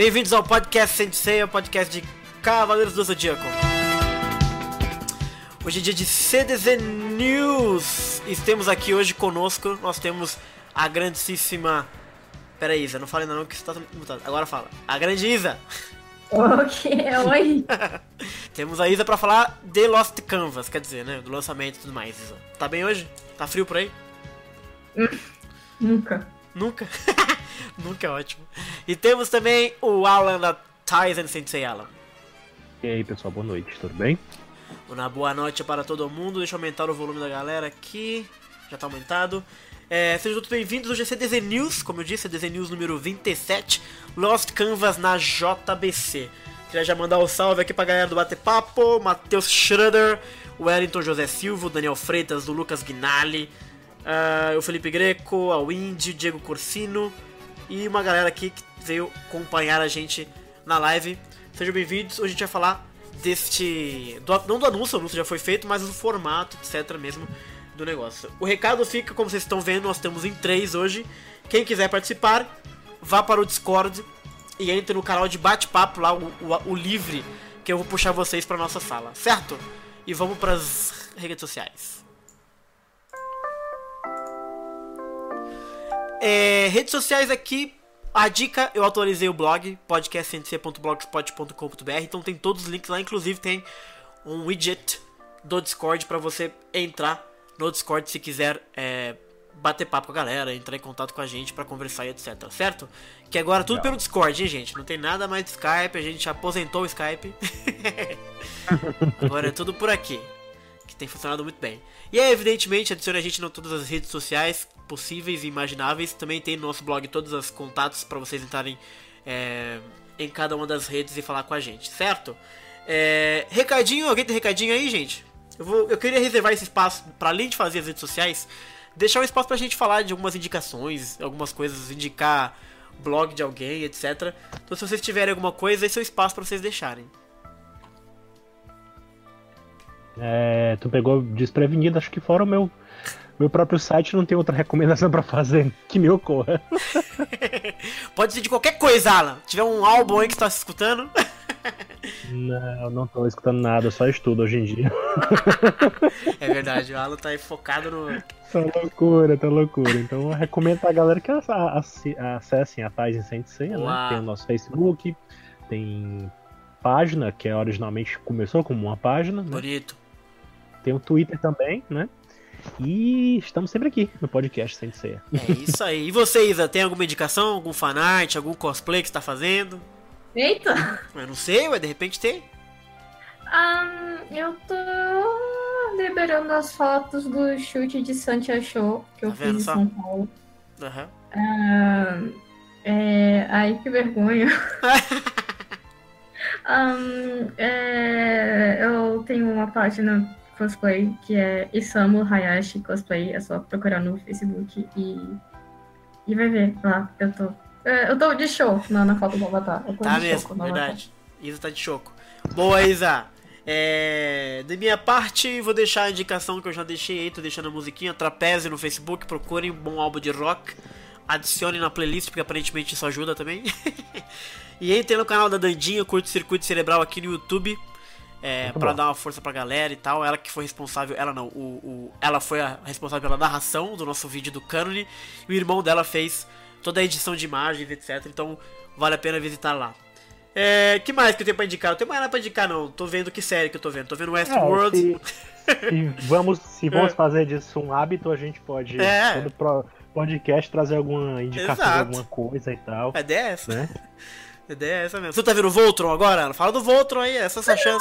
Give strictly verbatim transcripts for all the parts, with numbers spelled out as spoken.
Bem-vindos ao podcast Sensei, o podcast de Cavaleiros do Zodíaco. Hoje é dia de C D Z News. E temos aqui hoje conosco, nós temos a grandíssima... Pera aí, Isa, não fala ainda não que você tá mutado. Agora fala. A grande Isa. Ok, oi. Temos a Isa pra falar de Lost Canvas, quer dizer, né, do lançamento e tudo mais, Isa. Tá bem hoje? Tá frio por aí? Nunca. Nunca? Nunca é ótimo. E temos também o Alan da Tyson Sensei. Alan. E aí, pessoal, boa noite, tudo bem? Uma boa noite para todo mundo. Deixa eu aumentar o volume da galera aqui. Já tá aumentado. É, sejam todos bem-vindos. Hoje é C D Z News, como eu disse, C D Z News número vinte e sete, Lost Canvas na J B C. Queria já mandar um salve aqui pra galera do Bate-Papo, Matheus Schroeder, o Wellington José Silva, o Daniel Freitas, o Lucas Guinali, uh, o Felipe Greco, a Windy, o Diego Corsino e uma galera aqui que veio acompanhar a gente na live. Sejam bem-vindos. Hoje a gente vai falar deste... Do, não do anúncio, o anúncio já foi feito, mas do formato, etc mesmo, do negócio. O recado fica, como vocês estão vendo, nós estamos em três hoje. Quem quiser participar, vá para o Discord e entre no canal de bate-papo lá, o, o, o livre, que eu vou puxar vocês para nossa sala, certo? E vamos para as redes sociais. É, redes sociais aqui, a dica, eu atualizei o blog, podcast n c ponto blogspot ponto com ponto b r, então tem todos os links lá, inclusive tem um widget do Discord para você entrar no Discord se quiser é, bater papo com a galera, entrar em contato com a gente pra conversar e etc, certo? Que agora tudo pelo Discord, hein, gente? Não tem nada mais de Skype, a gente aposentou o Skype. Agora é tudo por aqui, que tem funcionado muito bem. E aí, evidentemente, adicione a gente em todas as redes sociais possíveis e imagináveis. Também tem no nosso blog todos os contatos pra vocês entrarem é, em cada uma das redes e falar com a gente, certo? É, recadinho, alguém tem recadinho aí, gente? Eu, vou, eu queria reservar esse espaço, para além de fazer as redes sociais, deixar um espaço pra gente falar de algumas indicações, algumas coisas, indicar blog de alguém, etcétera. Então se vocês tiverem alguma coisa, esse é o espaço pra vocês deixarem. É, tu pegou desprevenido, acho que fora o meu, meu próprio site não tem outra recomendação pra fazer que me ocorra. Pode ser de qualquer coisa, Alan. Se tiver um álbum aí que você tá se escutando... Não, não tô escutando nada, só estudo hoje em dia. É verdade, o Alan tá aí focado no... Tá loucura, tá loucura. Então eu recomendo pra galera que acessem a Tyson Sensei, né? Tem o nosso Facebook, tem página, que é, originalmente começou como uma página, né? Bonito. Tem o Twitter também, né? E estamos sempre aqui no podcast Sensei. É isso aí. E você, Isa, tem alguma indicação, algum fanart, algum cosplay que você tá fazendo? Eita! Eu não sei, mas de repente tem. Um, eu tô liberando as fotos do chute de Santia Show que eu Tá fiz vendo em só? São Paulo. Aham. Um, é... Ai, que vergonha. um, é... Eu tenho uma página cosplay que é Isamu Hayashi Cosplay. É só procurar no Facebook e, e vai ver lá. Eu tô Eu tô de show na, na foto do Avatar. Eu tô Tá de mesmo, choco, verdade. Isa tá de choco. Boa, Isa. É... Da minha parte, vou deixar a indicação que eu já deixei aí. Tô deixando a musiquinha Trapézio no Facebook. Procurem um bom álbum de rock. Adicione na playlist, porque aparentemente isso ajuda também. E entrem no canal da Dandinha, Curto Circuito Cerebral aqui no YouTube. É, pra dar uma força pra galera e tal. Ela que foi responsável, ela não, o, o, ela foi a responsável pela narração do nosso vídeo do Cânone. E o irmão dela fez toda a edição de imagens, etcétera. Então vale a pena visitar lá. É, que mais que eu tenho pra indicar? Eu tenho mais nada pra indicar, não. Tô vendo que série que eu tô vendo. Tô vendo Westworld. É, se, se vamos, se vamos fazer disso um hábito, a gente pode, É. todo pro podcast, trazer alguma indicação de Exato. alguma coisa e tal. A ideia é essa. Né? A ideia é essa mesmo. Você tá vendo o Voltron agora? Fala do Voltron aí, essa é a sua chance.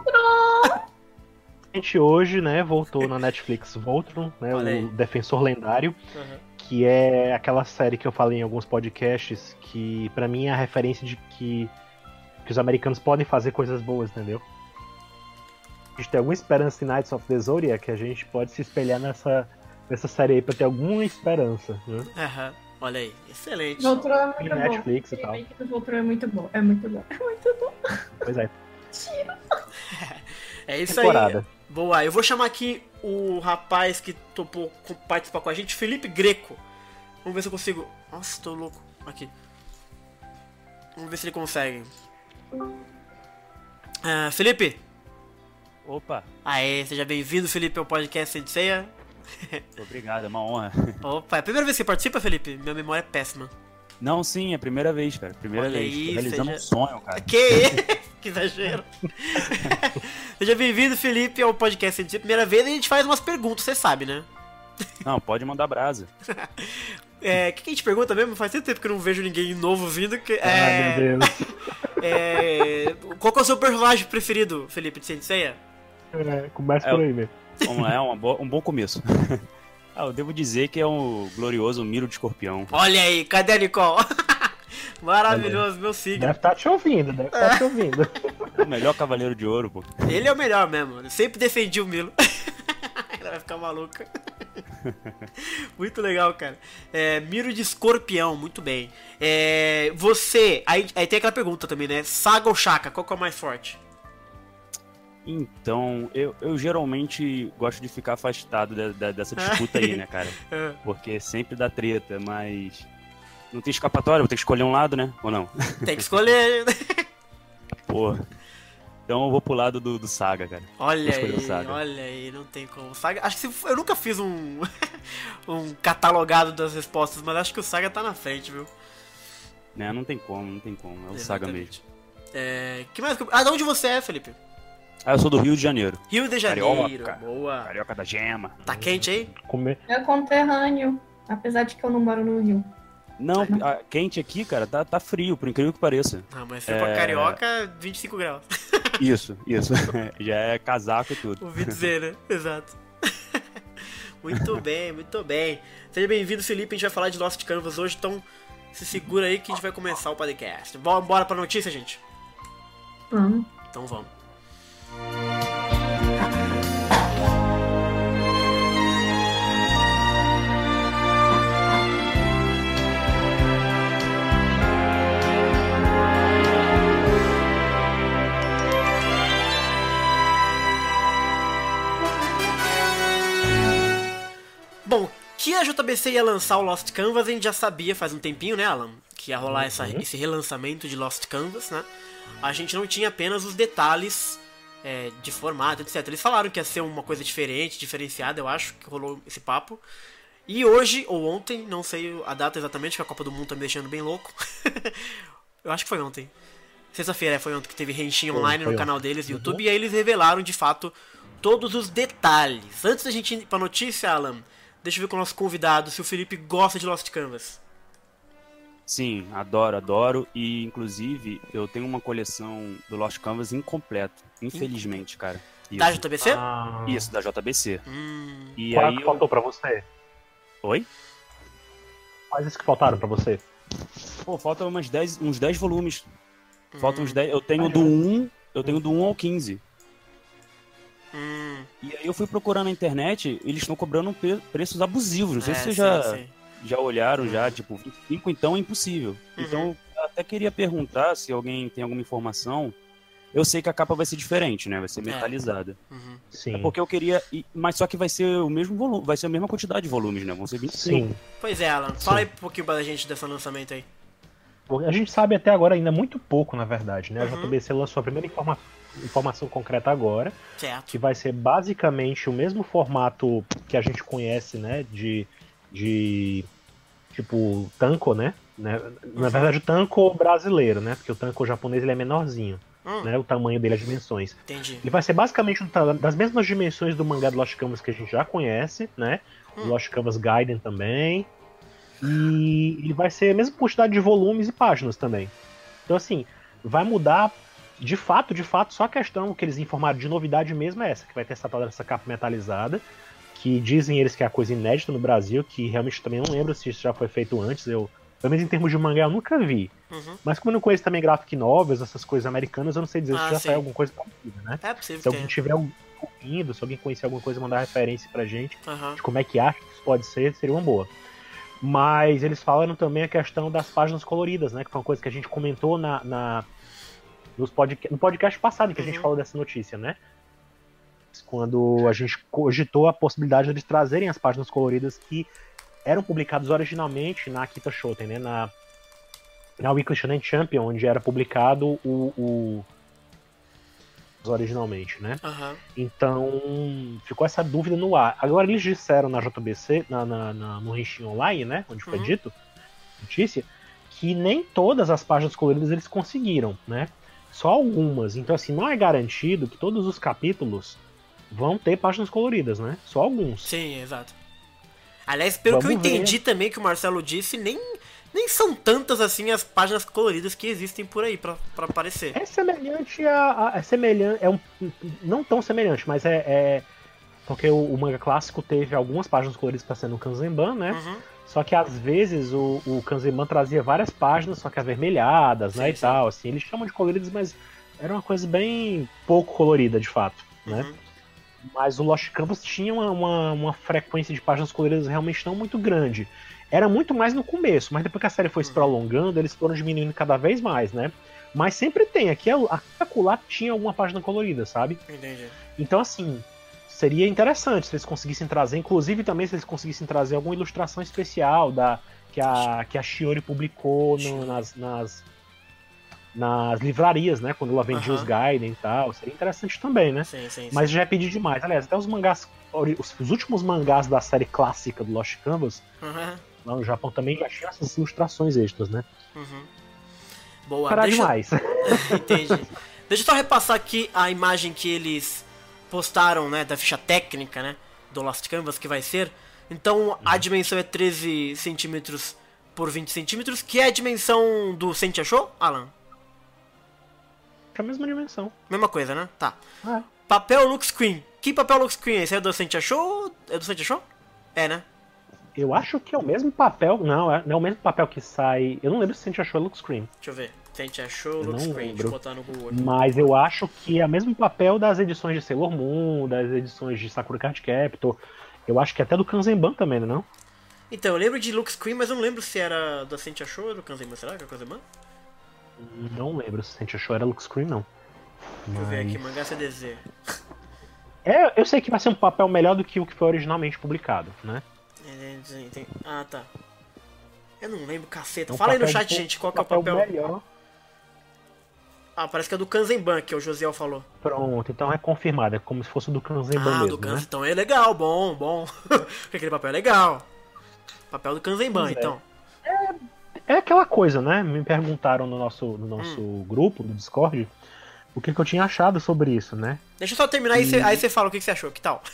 A gente hoje, né, voltou na Netflix Voltron, né, Olha aí. o Defensor Lendário. Uhum. Que é aquela série que eu falei em alguns podcasts, que pra mim é a referência de que, que os americanos podem fazer coisas boas, entendeu? A gente tem alguma esperança em Knights of the Zodiac, que a gente pode se espelhar nessa, nessa série aí pra ter alguma esperança, né? Aham. Olha aí, excelente. Voltron é muito Tem bom. Netflix e tal. O Voltron é muito bom. É muito bom. É muito bom. Pois é. É isso Temporada. aí. Boa, eu vou chamar aqui o rapaz que topou participar com a gente, Felipe Greco. Vamos ver se eu consigo... Nossa, tô louco. Aqui. Vamos ver se ele consegue. Ah, Felipe! Opa! Aê, seja bem-vindo, Felipe, ao podcast Sem Ceia. Obrigado, é uma honra. Opa, é a primeira vez que você participa, Felipe? Minha memória é péssima. Não, sim, é a primeira vez, cara. Primeira Olha vez. aí, Tô realizando seja- um sonho, cara. Que, que exagero. Seja bem-vindo, Felipe, ao podcast Sem Ceia. Primeira vez a gente faz umas perguntas, você sabe, né? Não, pode mandar brasa. É, o que, que a gente pergunta mesmo? Faz tanto tempo que eu não vejo ninguém novo vindo. Que, Ai, é, meu Deus. é, qual que é o seu personagem preferido, Felipe, de Saint Seiya? É, começa É, por aí mesmo. Vamos lá, é uma bo- um bom começo. Ah, eu devo dizer que é um glorioso Miro de Escorpião. Olha aí, cadê a Nicole? Maravilhoso, meu signo. Deve estar te ouvindo, deve estar te ouvindo. O melhor cavaleiro de ouro, pô. Ele é o melhor mesmo, eu sempre defendi o Milo. Ela vai ficar maluca. Muito legal, cara. É, Miro de Escorpião, muito bem. É, você, aí, aí tem aquela pergunta também, né? Saga ou Shaka, qual que é o mais forte? Então, eu, eu geralmente gosto de ficar afastado de- de- dessa disputa aí, né, cara? É. Porque sempre dá treta, mas não tem escapatória, vou ter que escolher um lado, né? Ou não? Tem que escolher. Pô. Então eu vou pro lado do, do Saga, cara. Olha Vou escolher o aí, Saga. olha aí, não tem como. Saga, acho que se, eu nunca fiz um, um catalogado das respostas, mas acho que o Saga tá na frente, viu? Né, não tem como, não tem como. É o Saga mesmo. Exatamente. É, que mais? que eu- Ah, de onde você é, Felipe? Ah, eu sou do Rio de Janeiro. Rio de Janeiro, Carioca. boa. Carioca da Gema. Tá quente aí? Comer. Meu conterrâneo, apesar de que eu não moro no Rio. Não, a- quente aqui, cara, tá, tá frio, por incrível que pareça. Ah, mas se for pra É. Carioca, vinte e cinco graus. Isso, isso. Já é casaco e tudo. Ouvi dizer, né? Exato. Muito bem, muito bem. Seja bem-vindo, Felipe. A gente vai falar de Lost Canvas hoje, então se segura aí que a gente vai começar o podcast. Bora, bora pra notícia, gente? Vamos. Então vamos. Bom, que a J B C ia lançar o Lost Canvas, a gente já sabia faz um tempinho, né, Alan? Que ia rolar essa, esse relançamento de Lost Canvas, né? A gente não tinha apenas os detalhes é, de formato, etcétera. Eles falaram que ia ser uma coisa diferente, diferenciada, eu acho, que rolou esse papo. E hoje, ou ontem, não sei a data exatamente, que a Copa do Mundo tá me deixando bem louco. Eu acho que foi ontem. Sexta-feira, é, foi ontem que teve Henshin Foi, online foi no canal ontem. deles no YouTube. E aí eles revelaram, de fato, todos os detalhes. Antes da gente ir pra notícia, Alan, deixa eu ver com o nosso convidado se o Felipe gosta de Lost Canvas. Sim, adoro, adoro. E, inclusive, eu tenho uma coleção do Lost Canvas incompleta. Infelizmente, cara. Isso, Da J B C? Ah, Isso, da J B C. Hum, E qual é aí que eu... faltou pra você? Oi? Quais as que faltaram pra você? Pô, faltam umas dez, uns dez volumes. Faltam Hum. uns dez. Eu tenho do um, eu tenho do um ao quinze. hum, E aí eu fui procurar na internet, eles estão cobrando pre- preços abusivos. Não sei é, se vocês sim, já, sim. já olharam, já, tipo, vinte e cinco então é impossível. Uhum. Então, eu até queria perguntar se alguém tem alguma informação. Eu sei que a capa vai ser diferente, né? Vai ser É. metalizada. Uhum. Sim. É porque eu queria. e- Mas só que vai ser o mesmo volume, vai ser a mesma quantidade de volumes, né? Vão ser vinte e cinco. Sim. Pois é, Alan, fala aí um pouquinho pra gente desse lançamento aí. A gente sabe até agora ainda muito pouco, na verdade, né? A Uhum. J B C lançou a primeira informa- informação concreta agora, Certo. que vai ser basicamente o mesmo formato que a gente conhece, né? De. de tipo, Tanko, né? né? Na Uhum. verdade, o Tanko brasileiro, né? Porque o Tanko japonês ele é menorzinho, Hum, né? O tamanho dele, as dimensões. entendi. Ele vai ser basicamente um ta- das mesmas dimensões do mangá do Lost Canvas que a gente já conhece, né? O Hum. Lost Canvas Gaiden também. E ele vai ser a mesma quantidade de volumes e páginas também. Então, assim, vai mudar de fato, de fato, só a questão que eles informaram de novidade mesmo é essa, que vai ter essa tal dessa capa metalizada, que dizem eles que é a coisa inédita no Brasil, que realmente também não lembro se isso já foi feito antes, eu, pelo menos em termos de mangá eu nunca vi. Uhum. Mas como eu não conheço também graphic novels, essas coisas americanas, eu não sei dizer Ah, se já sim. saiu alguma coisa parecida, né? É possível Se que alguém tenha. tiver um ouvindo, se alguém conhecer alguma coisa, mandar referência pra gente Aham. de como é que acha que isso pode ser, seria uma boa. Mas eles falaram também a questão das páginas coloridas, né? Que foi uma coisa que a gente comentou na, na, nos podca- no podcast passado que a gente Uhum. falou dessa notícia, né? Quando a gente cogitou a possibilidade de eles trazerem as páginas coloridas que eram publicadas originalmente na Akita Shoten, né? Na, na Weekly Shonen Champion, onde era publicado o, o originalmente, né? Aham. Então, ficou essa dúvida no ar. Agora eles disseram na J B C, na, na, na- no Henshin Online, né? Onde foi Uhum. dito, notícia, que nem todas as páginas coloridas eles conseguiram, né? Só algumas. Então, assim, não é garantido que todos os capítulos vão ter páginas coloridas, né? Só alguns. Sim, exato. Aliás, pelo que eu Vamos ver. entendi também que o Marcelo disse, nem, nem são tantas assim as páginas coloridas que existem por aí pra, pra aparecer. É semelhante a. a- é semelhante. É um, não tão semelhante, mas é. é- porque o, o manga clássico teve algumas páginas coloridas pra ser no Kanzenban, né? Uhum. Só que às vezes o, o Kanzenban trazia várias páginas, só que avermelhadas, né? Sim, E sim. tal. Assim, eles chamam de coloridas, mas era uma coisa bem pouco colorida, de fato, né? Uhum. Mas o Lost Canvas tinha uma, uma, uma frequência de páginas coloridas realmente não muito grande. Era muito mais no começo, mas depois que a série foi se Uhum. prolongando, eles foram diminuindo cada vez mais, né? Mas sempre tem, aqui a acolá tinha alguma página colorida, sabe? Entendi. Então, assim, seria interessante se eles conseguissem trazer, inclusive também se eles conseguissem trazer alguma ilustração especial da, que, a, que a Shiori publicou no- nas, nas, nas livrarias, né? Quando ela vendia Aham. os Gaiden e tal. Seria interessante também, né? Sim, sim, sim. Mas já é pedir demais. Aliás, até os mangás, os, os últimos mangás da série clássica do Lost Canvas, Uhum. lá no Japão também já tinham essas ilustrações extras, né? Uhum. Boa, Parar deixa... demais. Entendi. Deixa eu só repassar aqui a imagem que eles postaram, né, da ficha técnica, né, do Lost Canvas, que vai ser. Então, a dimensão é treze centímetros por vinte centímetros, que é a dimensão do Sente Achou, Alan? É a mesma dimensão. Mesma coisa, né? Tá. É. Papel look screen. Que papel look screen é esse? É do Sente Achou? É do Sente Achou? É, né? Eu acho que é o mesmo papel. Não, é, não é o mesmo papel que sai. Eu não lembro se a gente achou Look Screen. Deixa eu ver. Sente Achou, Eu look não screen. Deixa lembro. eu botar no Google. Mas eu acho que é o mesmo papel das edições de Sailor Moon, das edições de Sakura Card Captor. Eu acho que até do Kanzenban também, não é? Então, eu lembro de look screen, mas eu não lembro se era da Sente Achou ou do Kanzenban. Será que é o Kanzenban? Não lembro se a gente achou era Look Screen, não. Deixa eu ver aqui, Mas- mangá C D Z. É, eu sei que vai ser um papel melhor do que o que foi originalmente publicado, né? É, tem- tem- Ah, tá. Eu não lembro, caceta. É um Fala aí no papel chat, um gente, qual que é o papel papel. melhor. Ah, parece que é do Kanzenban, que o Josiel falou. Pronto, então é confirmado, é como se fosse do Kanzenban Ah, mesmo, do Kanzen, né? então é legal, bom, bom. Porque aquele papel é legal. Papel do Kanzenban, Pois é. então. É aquela coisa, né? Me perguntaram no nosso, no nosso Hum. grupo, no Discord, o que, que eu tinha achado sobre isso, né? Deixa eu só terminar aí, cê, aí você fala o que que você achou, que tal?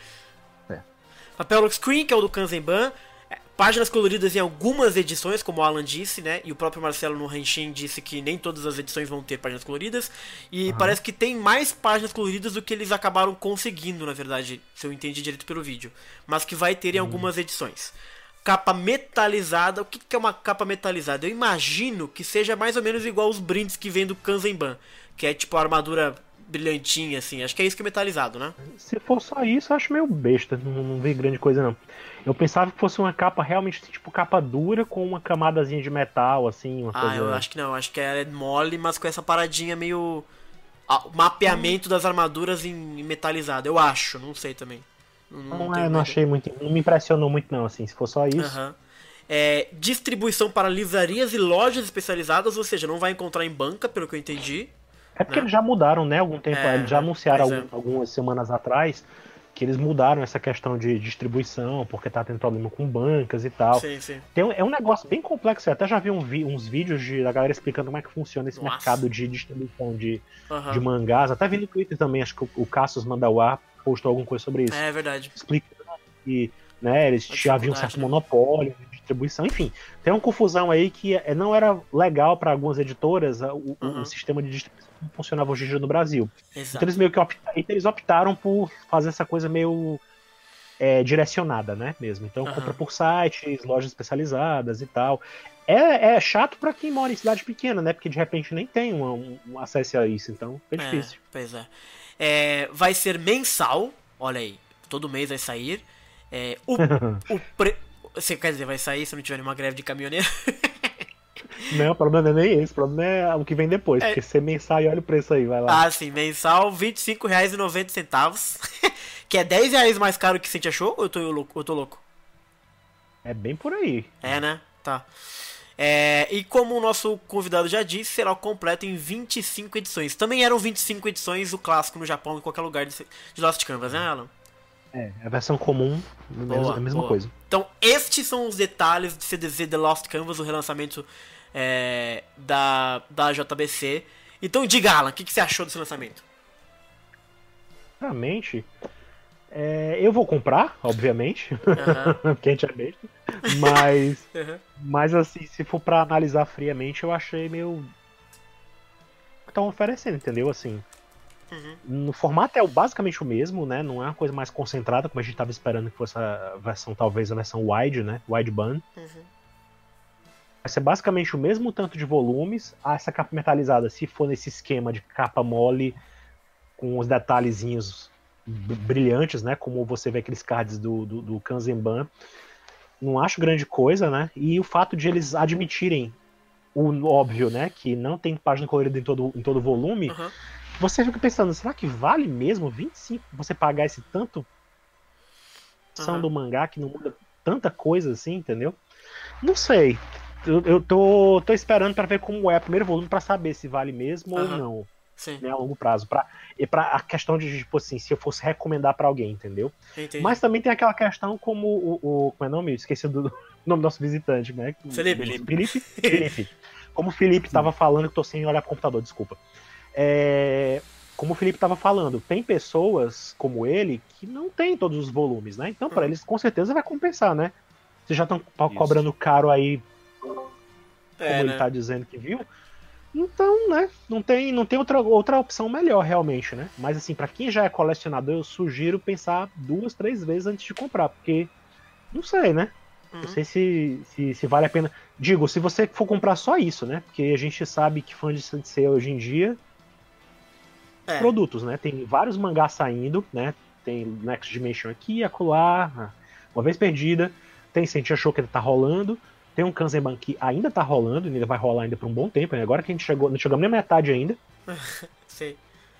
É. Papel look screen, que é o do Kanzenban. É, páginas coloridas em algumas edições, como o Alan disse, né? E o próprio Marcelo no Henshin disse que nem todas as edições vão ter páginas coloridas. E parece que tem mais páginas coloridas do que eles acabaram conseguindo, na verdade, se eu entendi direito pelo vídeo. Mas que vai ter em algumas edições. Capa metalizada. O que que é uma capa metalizada? Eu imagino que seja mais ou menos igual os brindes que vem do Kanzenban. Que é tipo a armadura brilhantinha, assim. Acho que é isso que é metalizado, né? Se for só isso, eu acho meio besta, não, não vi grande coisa não. Eu pensava que fosse uma capa realmente tipo capa dura com uma camadazinha de metal, assim, uma Ah, coisa... eu acho que não. Acho que é mole, mas com essa paradinha meio... ah, mapeamento das armaduras em metalizado. Eu acho, não sei também. Não, Não, tenho é, não ideia. achei muito. Não me impressionou muito, não, assim. Se for só isso. Aham. É, distribuição para livrarias e lojas especializadas, ou seja, não vai encontrar em banca, pelo que eu entendi. É porque Né? eles já mudaram, né? Algum tempo. É, eles já anunciaram pois é. algum- algumas semanas atrás que eles mudaram essa questão de distribuição, porque tá tendo problema com bancas e tal. Sim, sim. Tem um- é um negócio bem complexo. Eu até já vi um vi- uns vídeos de, da galera explicando como é que funciona esse Nossa. mercado de distribuição de, Aham. de mangás. Até vi no Twitter também, acho que o, o Cassius Mandauá postou alguma coisa sobre isso. É verdade. Explicando que né, eles A já haviam um dificuldade, certo né? monopólio de distribuição, enfim. Tem uma confusão aí que é- não era legal para algumas editoras a- o, o- Uhum. o sistema de distribuição que funcionava hoje em dia no Brasil. Então Exato. eles meio que optaram, eles optaram por fazer essa coisa meio é, direcionada, né, mesmo. Então Aham. compra por sites, lojas especializadas e tal. É, é chato para quem mora em cidade pequena, né, porque de repente nem tem uma- um, um acesso a isso, então é É, difícil. pois é. É, vai ser mensal, olha aí, todo mês vai sair. É, o, o pre... Você quer dizer, vai sair se não tiver nenhuma greve de caminhoneiro? Não, o problema não é nem esse, o problema é o que vem depois, É. porque você mensal e olha o preço aí, vai lá. Ah, sim, mensal, vinte e cinco reais e noventa centavos. Que é dez reais mais caro que você achou ou eu tô louco? Eu tô louco? É bem por aí. É, né? Tá. É, e como o nosso convidado já disse, será o completo em vinte e cinco edições. Também eram vinte e cinco edições o clássico no Japão, em qualquer lugar de, de Lost Canvas, né, Alan? É, a versão comum, boa, a mesma boa. coisa. Então, estes são os detalhes de C D Z The Lost Canvas, o relançamento é, da, da J B C. Então, diga, Alan, o que, que você achou desse lançamento? Realmente, é, eu vou comprar, obviamente, uhum. porque a gente é besta, mas, uhum. mas assim, se for pra analisar friamente, eu achei meio... estão oferecendo, entendeu? Assim, uhum. no formato é basicamente o mesmo, né? Não é uma coisa mais concentrada, como a gente tava esperando que fosse a versão, talvez a versão wide, né? Wideband. Uhum. Vai ser basicamente o mesmo tanto de volumes. Ah, essa capa metalizada, se for nesse esquema de capa mole, com os detalhezinhos brilhantes, né? Como você vê aqueles cards do, do, do Kanzenban, não acho grande coisa, né? E o fato de eles admitirem o óbvio, né? Que não tem página colorida em todo em todo volume, uhum. Você fica pensando, será que vale mesmo vinte e cinco você pagar esse tanto uhum. do mangá que não muda tanta coisa assim, entendeu? Não sei. Eu, eu tô, tô esperando pra ver como é o primeiro volume pra saber se vale mesmo uhum. ou não. Sim. Né, a longo prazo. Pra, e pra a questão de, tipo assim, se eu fosse recomendar pra alguém, entendeu? Entendi. Mas também tem aquela questão como o. o como é o nome? Esqueci do, do nome do nosso visitante, né? Felipe. Felipe. Felipe. Como o Felipe tava falando, que tô sem olhar pro computador, desculpa. É, como o Felipe tava falando, tem pessoas como ele que não tem todos os volumes, né? Então, pra hum. eles, com certeza vai compensar, né? Vocês já estão cobrando caro aí, como é, ele né? tá dizendo que viu. Então, né, não tem, não tem outra, outra opção melhor, realmente, né? Mas, assim, pra quem já é colecionador, eu sugiro pensar duas, três vezes antes de comprar, porque, não sei, né? Uhum. Não sei se, se, se vale a pena. Digo, se você for comprar só isso, né? Porque a gente sabe que fã de Sensei hoje em dia... É. Produtos, né? Tem vários mangás saindo, né? Tem Next Dimension aqui, acolá, Uma Vez Perdida. Tem Sentia Show que tá rolando. Tem um Kanzenban que ainda tá rolando, ainda vai rolar ainda por um bom tempo. Né? Agora que a gente chegou, não chegamos nem a metade ainda. Sim.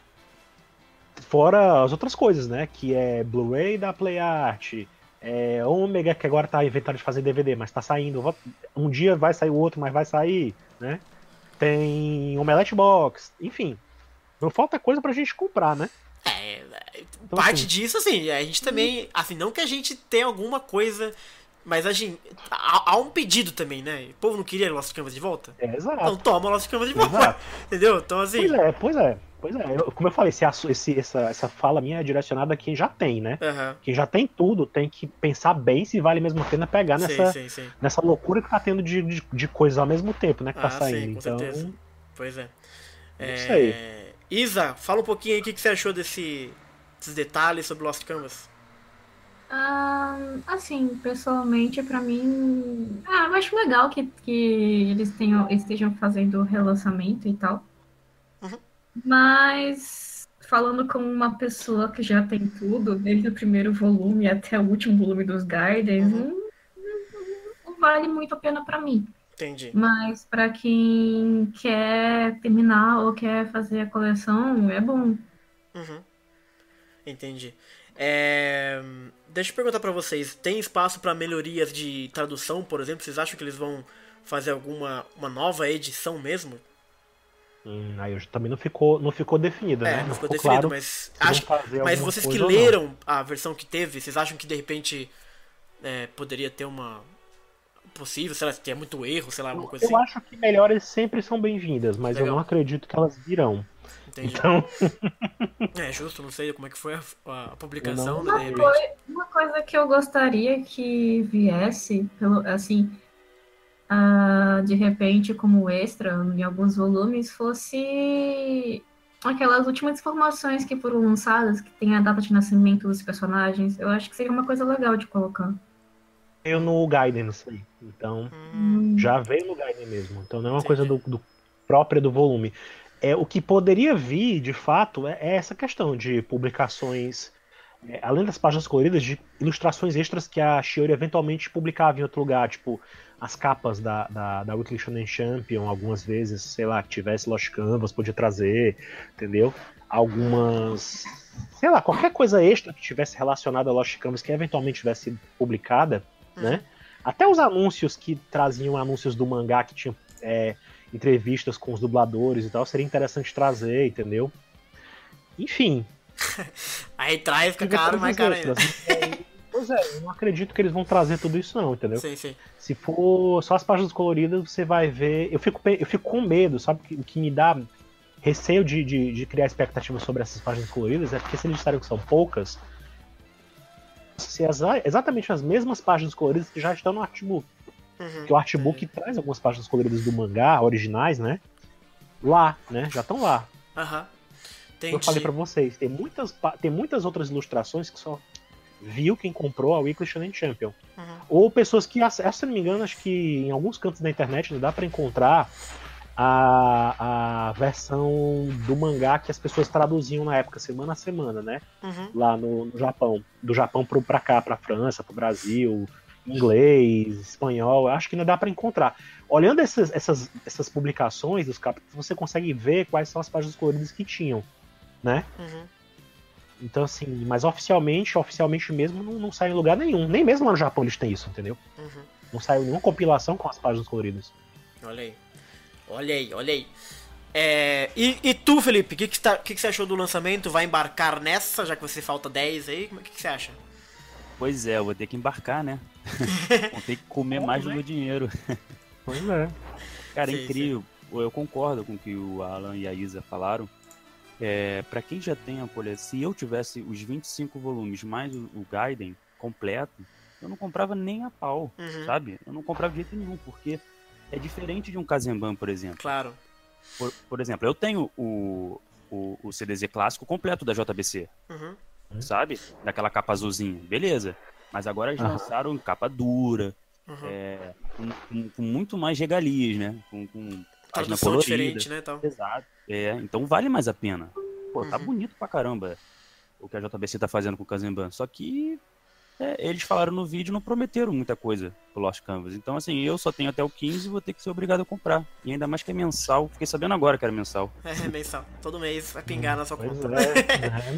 Fora as outras coisas, né? Que é Blu-ray da Play Art, é Omega, que agora tá inventando de fazer D V D, mas tá saindo. Um dia vai sair o outro, mas vai sair, né? Tem Omelette Box, enfim. Não falta coisa pra gente comprar, né? É, então, parte assim, disso, assim, a gente também, assim, não que a gente tenha alguma coisa... Mas a gente, há, há um pedido também, né? O povo não queria Lost Canvas de volta? É, exato. Então toma Lost Canvas de volta. Exato. Entendeu? Então assim... Pois é, pois é. Pois é. Eu, como eu falei, esse, esse, essa, essa fala minha é direcionada a quem já tem, né? Uhum. Quem já tem tudo tem que pensar bem se vale mesmo a pena pegar nessa, sim, sim, sim. nessa loucura que tá tendo de, de, de coisas ao mesmo tempo, né? Que tá ah, saindo. Sim, com então... certeza. Pois é. Não é... sei. Isa, fala um pouquinho aí o que, que você achou desse, desses detalhes sobre Lost Canvas. Ah, assim, pessoalmente, pra mim, ah, eu acho legal que, que eles tenham, estejam fazendo o relançamento e tal. Uhum. Mas, falando como uma pessoa que já tem tudo, desde o primeiro volume até o último volume dos Gardens, uhum. não, não vale muito a pena pra mim. Entendi. Mas pra quem quer terminar ou quer fazer a coleção, é bom. Uhum. Entendi. É... Deixa eu perguntar pra vocês, tem espaço pra melhorias de tradução, por exemplo? Vocês acham que eles vão fazer alguma uma nova edição mesmo? Hum, aí hoje também não ficou, não ficou definido, é, né? Não, não ficou, ficou definido, claro mas acho, mas vocês que leram a versão que teve, vocês acham que de repente é, poderia ter uma possível, sei lá, que é muito erro, sei lá, alguma coisa eu assim? Eu acho que melhores sempre são bem-vindas, mas Legal. Eu não acredito que elas virão. Entendi. Então... é justo, não sei como é que foi a, a, a publicação, uma, né, de coisa, uma coisa que eu gostaria que viesse, pelo, assim, uh, de repente, como extra em alguns volumes, fosse aquelas últimas informações que foram lançadas, que tem a data de nascimento dos personagens. Eu acho que seria uma coisa legal de colocar. Veio no Guidance aí, então hum. já veio no Guidance mesmo, então não é uma Entendi. coisa do, do própria do volume. É, o que poderia vir, de fato, é, é essa questão de publicações, é, além das páginas coloridas, de ilustrações extras que a Shiori eventualmente publicava em outro lugar, tipo as capas da, da, da Weekly Shonen Champion, algumas vezes, sei lá, que tivesse Lost Canvas, podia trazer, entendeu? Algumas, sei lá, qualquer coisa extra que tivesse relacionada a Lost Canvas que eventualmente tivesse sido publicada, uhum. né? Até os anúncios que traziam anúncios do mangá, que tinham é, entrevistas com os dubladores e tal, seria interessante trazer, entendeu? Enfim. Aí traz, fica caro, mais caro ainda. Pois é, eu não acredito que eles vão trazer tudo isso não, entendeu? Sim, sim. Se for só as páginas coloridas, você vai ver... Eu fico, eu fico com medo, sabe? O que, que me dá receio de, de, de criar expectativas sobre essas páginas coloridas é porque se eles disserem que são poucas, se as, exatamente as mesmas páginas coloridas que já estão no artbook. Uhum, que o artbook é. traz algumas páginas coloridas do mangá, originais, né? Lá, né? Já estão lá. Aham. Uhum. Eu falei pra vocês, tem muitas, tem muitas outras ilustrações que só viu quem comprou a Weekly Shonen Champion. Uhum. Ou pessoas que, se não me engano, acho que em alguns cantos da internet dá pra encontrar a, a versão do mangá que as pessoas traduziam na época, semana a semana, né? Uhum. Lá no, no Japão. Do Japão pro, pra cá, pra França, pro Brasil, inglês, espanhol, acho que ainda dá pra encontrar. Olhando essas, essas, essas publicações dos capítulos, você consegue ver quais são as páginas coloridas que tinham, né? Uhum. Então, assim, mas oficialmente, oficialmente mesmo, não, não sai em lugar nenhum. Nem mesmo lá no Japão eles têm isso, entendeu? Uhum. Não saiu nenhuma compilação com as páginas coloridas. Olha aí. Olha aí, olha aí. É, e, e tu, Felipe, o que, que, tá, que, que você achou do lançamento? Vai embarcar nessa, já que você falta dez aí? O que, que você acha? Pois é, eu vou ter que embarcar, né? Vou ter que comer Como, mais do né? meu dinheiro. Pois é. Cara, é incrível. Sim. Eu concordo com o que o Alan e a Isa falaram. É, pra quem já tem a coleção, se eu tivesse os vinte e cinco volumes mais o, o Gaiden completo, eu não comprava nem a pau, uhum. sabe? Eu não comprava de jeito nenhum, porque é diferente de um Kazemban, por exemplo. Claro. Por, por exemplo, eu tenho o, o, o C D Z clássico completo da J B C, uhum. sabe? Daquela capa azulzinha, beleza. Mas agora eles uhum. lançaram capa dura, uhum. é, com, com, com muito mais regalias, né? Com, com página colorida. Diferente, né? Tal. Exato. É, então vale mais a pena. Pô, uhum. tá bonito pra caramba o que a J B C tá fazendo com o Kazemban. Só que é, eles falaram no vídeo, não prometeram muita coisa pro Lost Canvas. Então, assim, eu só tenho até o quinze e vou ter que ser obrigado a comprar. E ainda mais que é mensal. Fiquei sabendo agora que era mensal. É, mensal. Todo mês vai pingar na sua pois conta. É.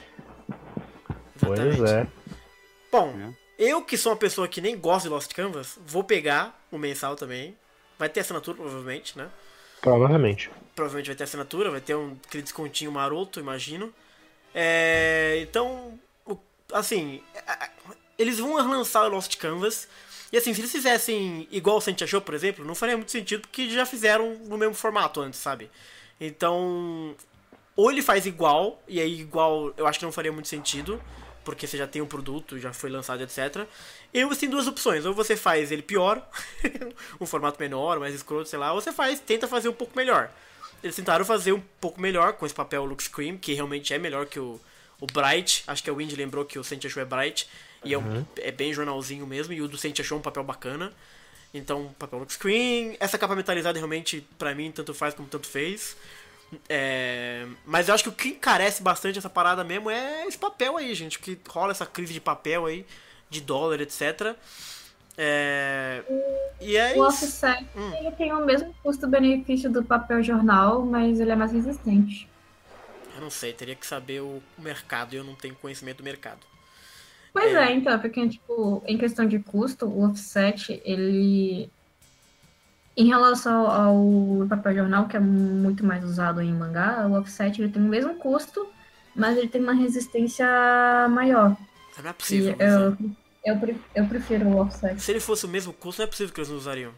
Pois é. Bom, é. eu que sou uma pessoa que nem gosta de Lost Canvas, vou pegar o mensal também. Vai ter assinatura, provavelmente, né? Provavelmente. Provavelmente vai ter assinatura, vai ter um, aquele descontinho maroto, imagino. É, então, assim, eles vão lançar o Lost Canvas. E assim, se eles fizessem igual o Saint Achou, por exemplo, não faria muito sentido, porque já fizeram no mesmo formato antes, sabe? Então, ou ele faz igual, e aí igual eu acho que não faria muito sentido, porque você já tem um produto, já foi lançado, etcétera. E você tem duas opções, ou você faz ele pior, um formato menor, mais escroto, sei lá, ou você faz, tenta fazer um pouco melhor. Eles tentaram fazer um pouco melhor com esse papel Lux Cream, que realmente é melhor que o, o Bright. Acho que a Windy lembrou que o Saint Achou é Bright, e uhum. é, um, é bem jornalzinho mesmo, e o do Saint Achou é um papel bacana. Então, papel Lux Cream, essa capa metalizada realmente, pra mim, tanto faz como tanto fez. É, mas eu acho que o que encarece bastante essa parada mesmo é esse papel aí, gente, que rola essa crise de papel aí, de dólar, etcétera. É, e é o offset hum. ele tem o mesmo custo-benefício do papel jornal, mas ele é mais resistente. Eu não sei, teria que saber o mercado, e eu não tenho conhecimento do mercado. Pois é, é então, porque tipo, em questão de custo, o offset, ele... Em relação ao papel jornal, que é muito mais usado em mangá, o offset ele tem o mesmo custo, mas ele tem uma resistência maior. Não é possível. Eu, eu, eu prefiro o offset. Se ele fosse o mesmo custo, não é possível que eles não usariam.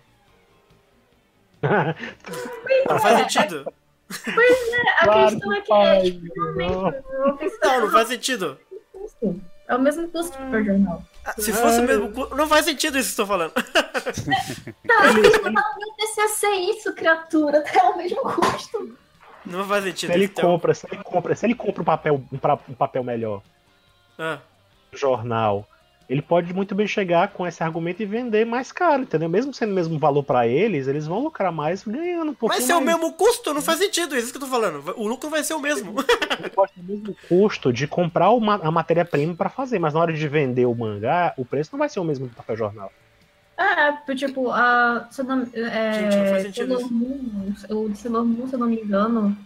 Não faz sentido. Pois é, a claro questão é que é, tipo, não, não faz sentido. É o mesmo custo do papel jornal. Se fosse o mesmo custo, não faz sentido isso que eu tô falando. Tá, eu tô falando meu T C C isso, criatura. É o mesmo custo. Não faz sentido. Se ele então. compra, se ele compra, se ele compra um papel, um papel melhor, ah. jornal, ele pode muito bem chegar com esse argumento e vender mais caro, entendeu? Mesmo sendo o mesmo valor pra eles, eles vão lucrar mais ganhando um pouquinho mais. Vai ser mais. O mesmo custo? Não faz sentido, é isso que eu tô falando. O lucro vai ser o mesmo. Ele pode ter o mesmo custo de comprar uma, a matéria-prima pra fazer, mas na hora de vender o mangá, o preço não vai ser o mesmo do papel jornal. É, tipo, a... Se eu não, é, Gente, não faz sentido isso. O de Sailor Moon, se eu não me engano,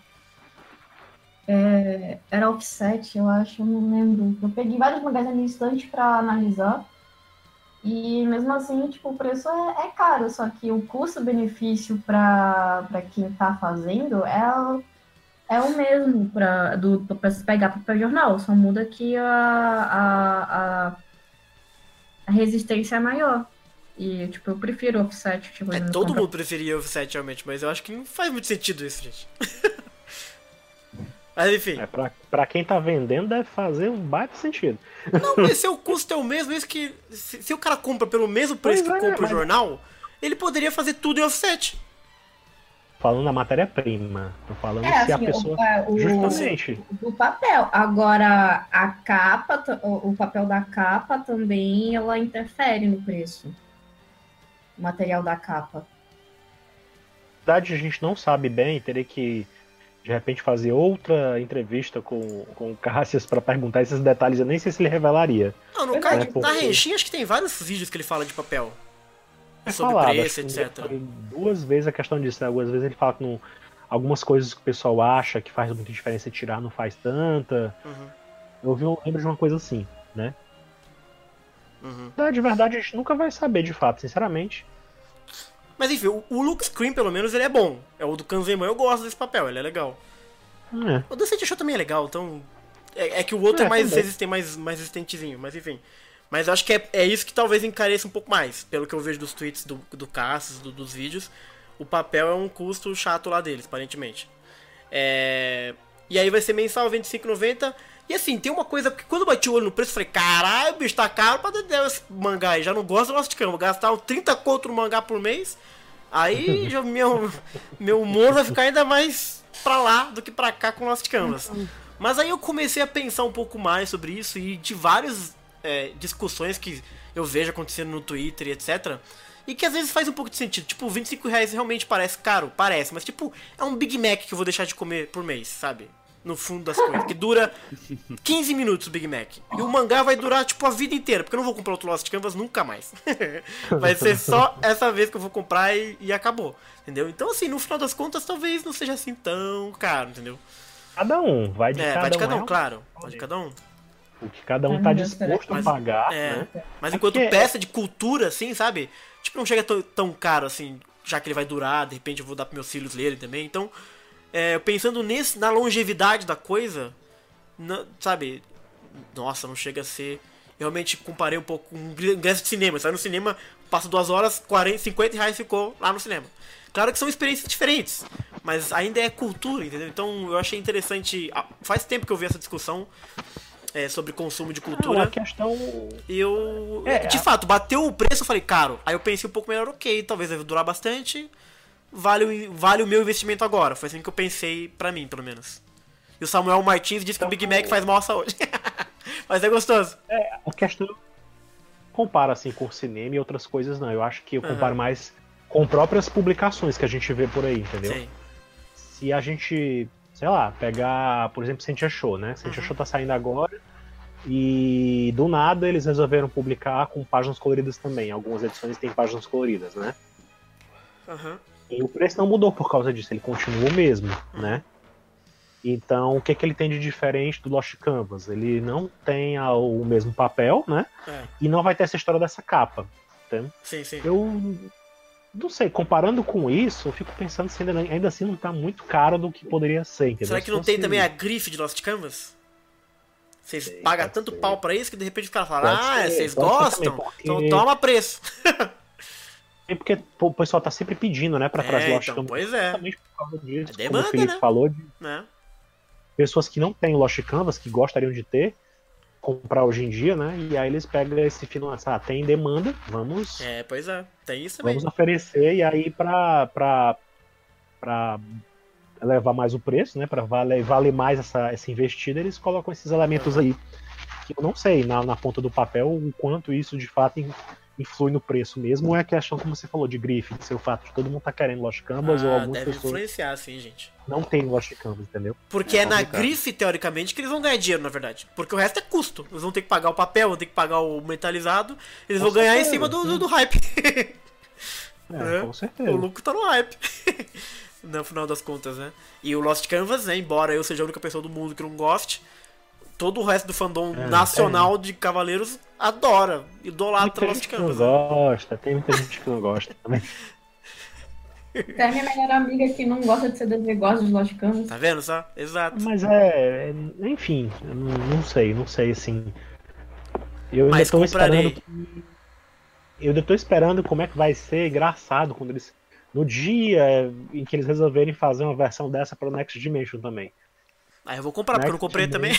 é, era offset, eu acho, eu não lembro. Eu peguei vários mangás na minha estante pra analisar. E mesmo assim, tipo, o preço é, é caro, só que o custo-benefício para quem tá fazendo é, é o mesmo para se pegar papel jornal, só muda que a, a, a, a resistência é maior. E, tipo, eu prefiro offset. Tipo, É, não todo compro- mundo preferia offset realmente, mas eu acho que não faz muito sentido isso, gente. Mas enfim. É, pra, pra quem tá vendendo, deve fazer um baita sentido. Não, mas se o custo é o mesmo, isso que. Se, se o cara compra pelo mesmo preço Pois que é, compra mas- o jornal, ele poderia fazer tudo em offset. Falando da matéria-prima. Tô falando É, se a assim, pessoa. o, é, o, Justamente. o papel. Agora, a capa, t- o, o papel da capa também, ela interfere no preço. O material da capa. Na verdade, a gente não sabe bem, teria que de repente fazer outra entrevista com, com o Cassius pra perguntar esses detalhes. Eu nem sei se ele revelaria. Não, no Verdade, card, na porque- Renshin acho que tem vários vídeos que ele fala de papel. É Sobre falado, preço, acho que etcétera. foi duas vezes a questão disso, né? Algumas vezes ele fala que não, algumas coisas que o pessoal acha que faz muita diferença tirar, não faz tanta. Uhum, Eu ouvi, eu lembro de uma coisa assim, né? uhum. Na De verdade, a gente nunca vai saber de fato, sinceramente. Mas enfim, o, o look screen pelo menos ele é bom. É o do Kanzenban, eu gosto desse papel, ele é legal. É. O do Sente Show também é legal, então. É, é que o outro é, É, mais também. resistente, mais, mais resistentezinho, mas enfim. Mas eu acho que é, é isso que talvez encareça um pouco mais, pelo que eu vejo dos tweets do, do Cassius, do, dos vídeos. O papel é um custo chato lá deles, aparentemente. É... E aí vai ser mensal, vinte e cinco reais e noventa centavos. E assim, tem uma coisa, porque quando eu bati o olho no preço, eu falei, caralho, bicho, tá caro pra dedéu esse mangá aí. Já não gosto do Lost Canvas, vou gastar uns trinta conto no mangá por mês. Aí já, meu, meu humor vai ficar ainda mais pra lá do que pra cá com Lost Canvas. Mas aí eu comecei a pensar um pouco mais sobre isso e de várias é, discussões que eu vejo acontecendo no Twitter e etcétera. E que às vezes faz um pouco de sentido. Tipo, vinte e cinco reais realmente parece caro? Parece. Mas tipo, é um Big Mac que eu vou deixar de comer por mês, sabe? No fundo das coisas. Que dura quinze minutos o Big Mac. E o mangá vai durar tipo a vida inteira. Porque eu não vou comprar outro Lost Canvas nunca mais. Vai ser só essa vez que eu vou comprar e, e acabou. Entendeu? Então assim, no final das contas talvez não seja assim tão caro, entendeu? Cada um, vai de É, cada vai de um. cada um, é claro. Vai de cada um. O que cada um Ai, tá meu Deus, disposto a mas- pagar, É. né? Mas É enquanto porque- peça de cultura, assim, sabe? Tipo, não chega tão, tão caro assim, já que ele vai durar, de repente eu vou dar pros meus filhos lerem também. Então, é, pensando nesse, na longevidade da coisa, na- sabe? Nossa, não chega a ser. Eu realmente comparei um pouco com um ingresso de cinema. Sai no cinema, passa duas horas, quarenta, cinquenta reais ficou lá no cinema. Claro que são experiências diferentes, mas ainda é cultura, entendeu? Então eu achei interessante. ah, Faz tempo que eu vi essa discussão é, sobre consumo de Não, cultura. a questão. E eu. É, de a- fato, bateu o preço, eu falei, caro. Aí eu pensei um pouco melhor, ok, talvez deve durar bastante. Vale, o- vale o meu investimento agora. Foi assim que eu pensei pra mim, pelo menos. E o Samuel Martins disse que o Big Mac faz mal à saúde. Mas é gostoso. A questão. Compara assim com o cinema e outras coisas, não. Eu acho que eu comparo Aham. mais com próprias publicações que a gente vê por aí, entendeu? Sei. Se a gente, sei lá, pegar, por exemplo, Sentia Show, né? Sentia Uhum. Show tá saindo agora e do nada eles resolveram publicar com páginas coloridas também. Algumas edições têm páginas coloridas, né? Aham. E o preço não mudou por causa disso, ele continua o mesmo, né? Então, o que, que ele tem de diferente do Lost Canvas? Ele não tem a- o mesmo papel, né? É. E não vai ter essa história dessa capa. Então, Sim, sim. eu não sei, comparando com isso, eu fico pensando se ainda, ainda assim não tá muito caro do que poderia ser, entendeu? Será que Se não fosse- tem também a grife de Lost Canvas? Vocês Sei, pagam pode tanto ser. pau pra isso que de repente os caras falam, Pode ah, ser, vocês pode ser gostam? também, porque- Então toma preço. É porque pô, o pessoal tá sempre pedindo, né, pra trazer É, Lost então, Canvas. pois é. Justamente por causa disso, É como demanda, o Felipe né? falou, de Né? pessoas que não têm Lost Canvas, que gostariam de ter, comprar hoje em dia, né? E aí eles pegam esse finanço, ah, tem demanda, vamos, É, pois é. Tem isso também. vamos oferecer, e aí pra, pra, pra elevar mais o preço, né? Pra valer, valer mais essa, essa investida, eles colocam esses elementos aí. Que eu não sei, na, na ponta do papel, o quanto isso de fato in- influi no preço mesmo, ou é a questão, como você falou, de grife, de ser o fato de todo mundo tá querendo Lost Canvas, ou Ah, algumas deve pessoas influenciar, sim, gente. não tem Lost Canvas, entendeu? Porque é, É na complicado. grife, teoricamente, que eles vão ganhar dinheiro, na verdade. Porque o resto é custo. Eles vão ter que pagar o papel, vão ter que pagar o metalizado. Eles Com vão ganhar em certeza, cima do, do, sim. do hype. É, É. com certeza. O lucro tá no hype. No final das contas, né? E o Lost Canvas, né? Embora eu seja a única pessoa do mundo que não goste, todo o resto do fandom É, nacional de Cavaleiros adora, idolatra Tem Lost gente que não Canvas. Né? gosta, tem muita gente que não gosta também. Tem a minha melhor amiga que não gosta de C D Z, gosta de Lost Canvas. Tá vendo só? Exato. Mas é. é- Enfim, eu não, não sei, não sei assim. Eu ainda Mas tô comprarei. esperando. que- Eu ainda tô esperando como é que vai ser engraçado quando eles. No dia em que eles resolverem fazer uma versão dessa para o Next Dimension também. Aí eu vou comprar, porque eu não comprei também.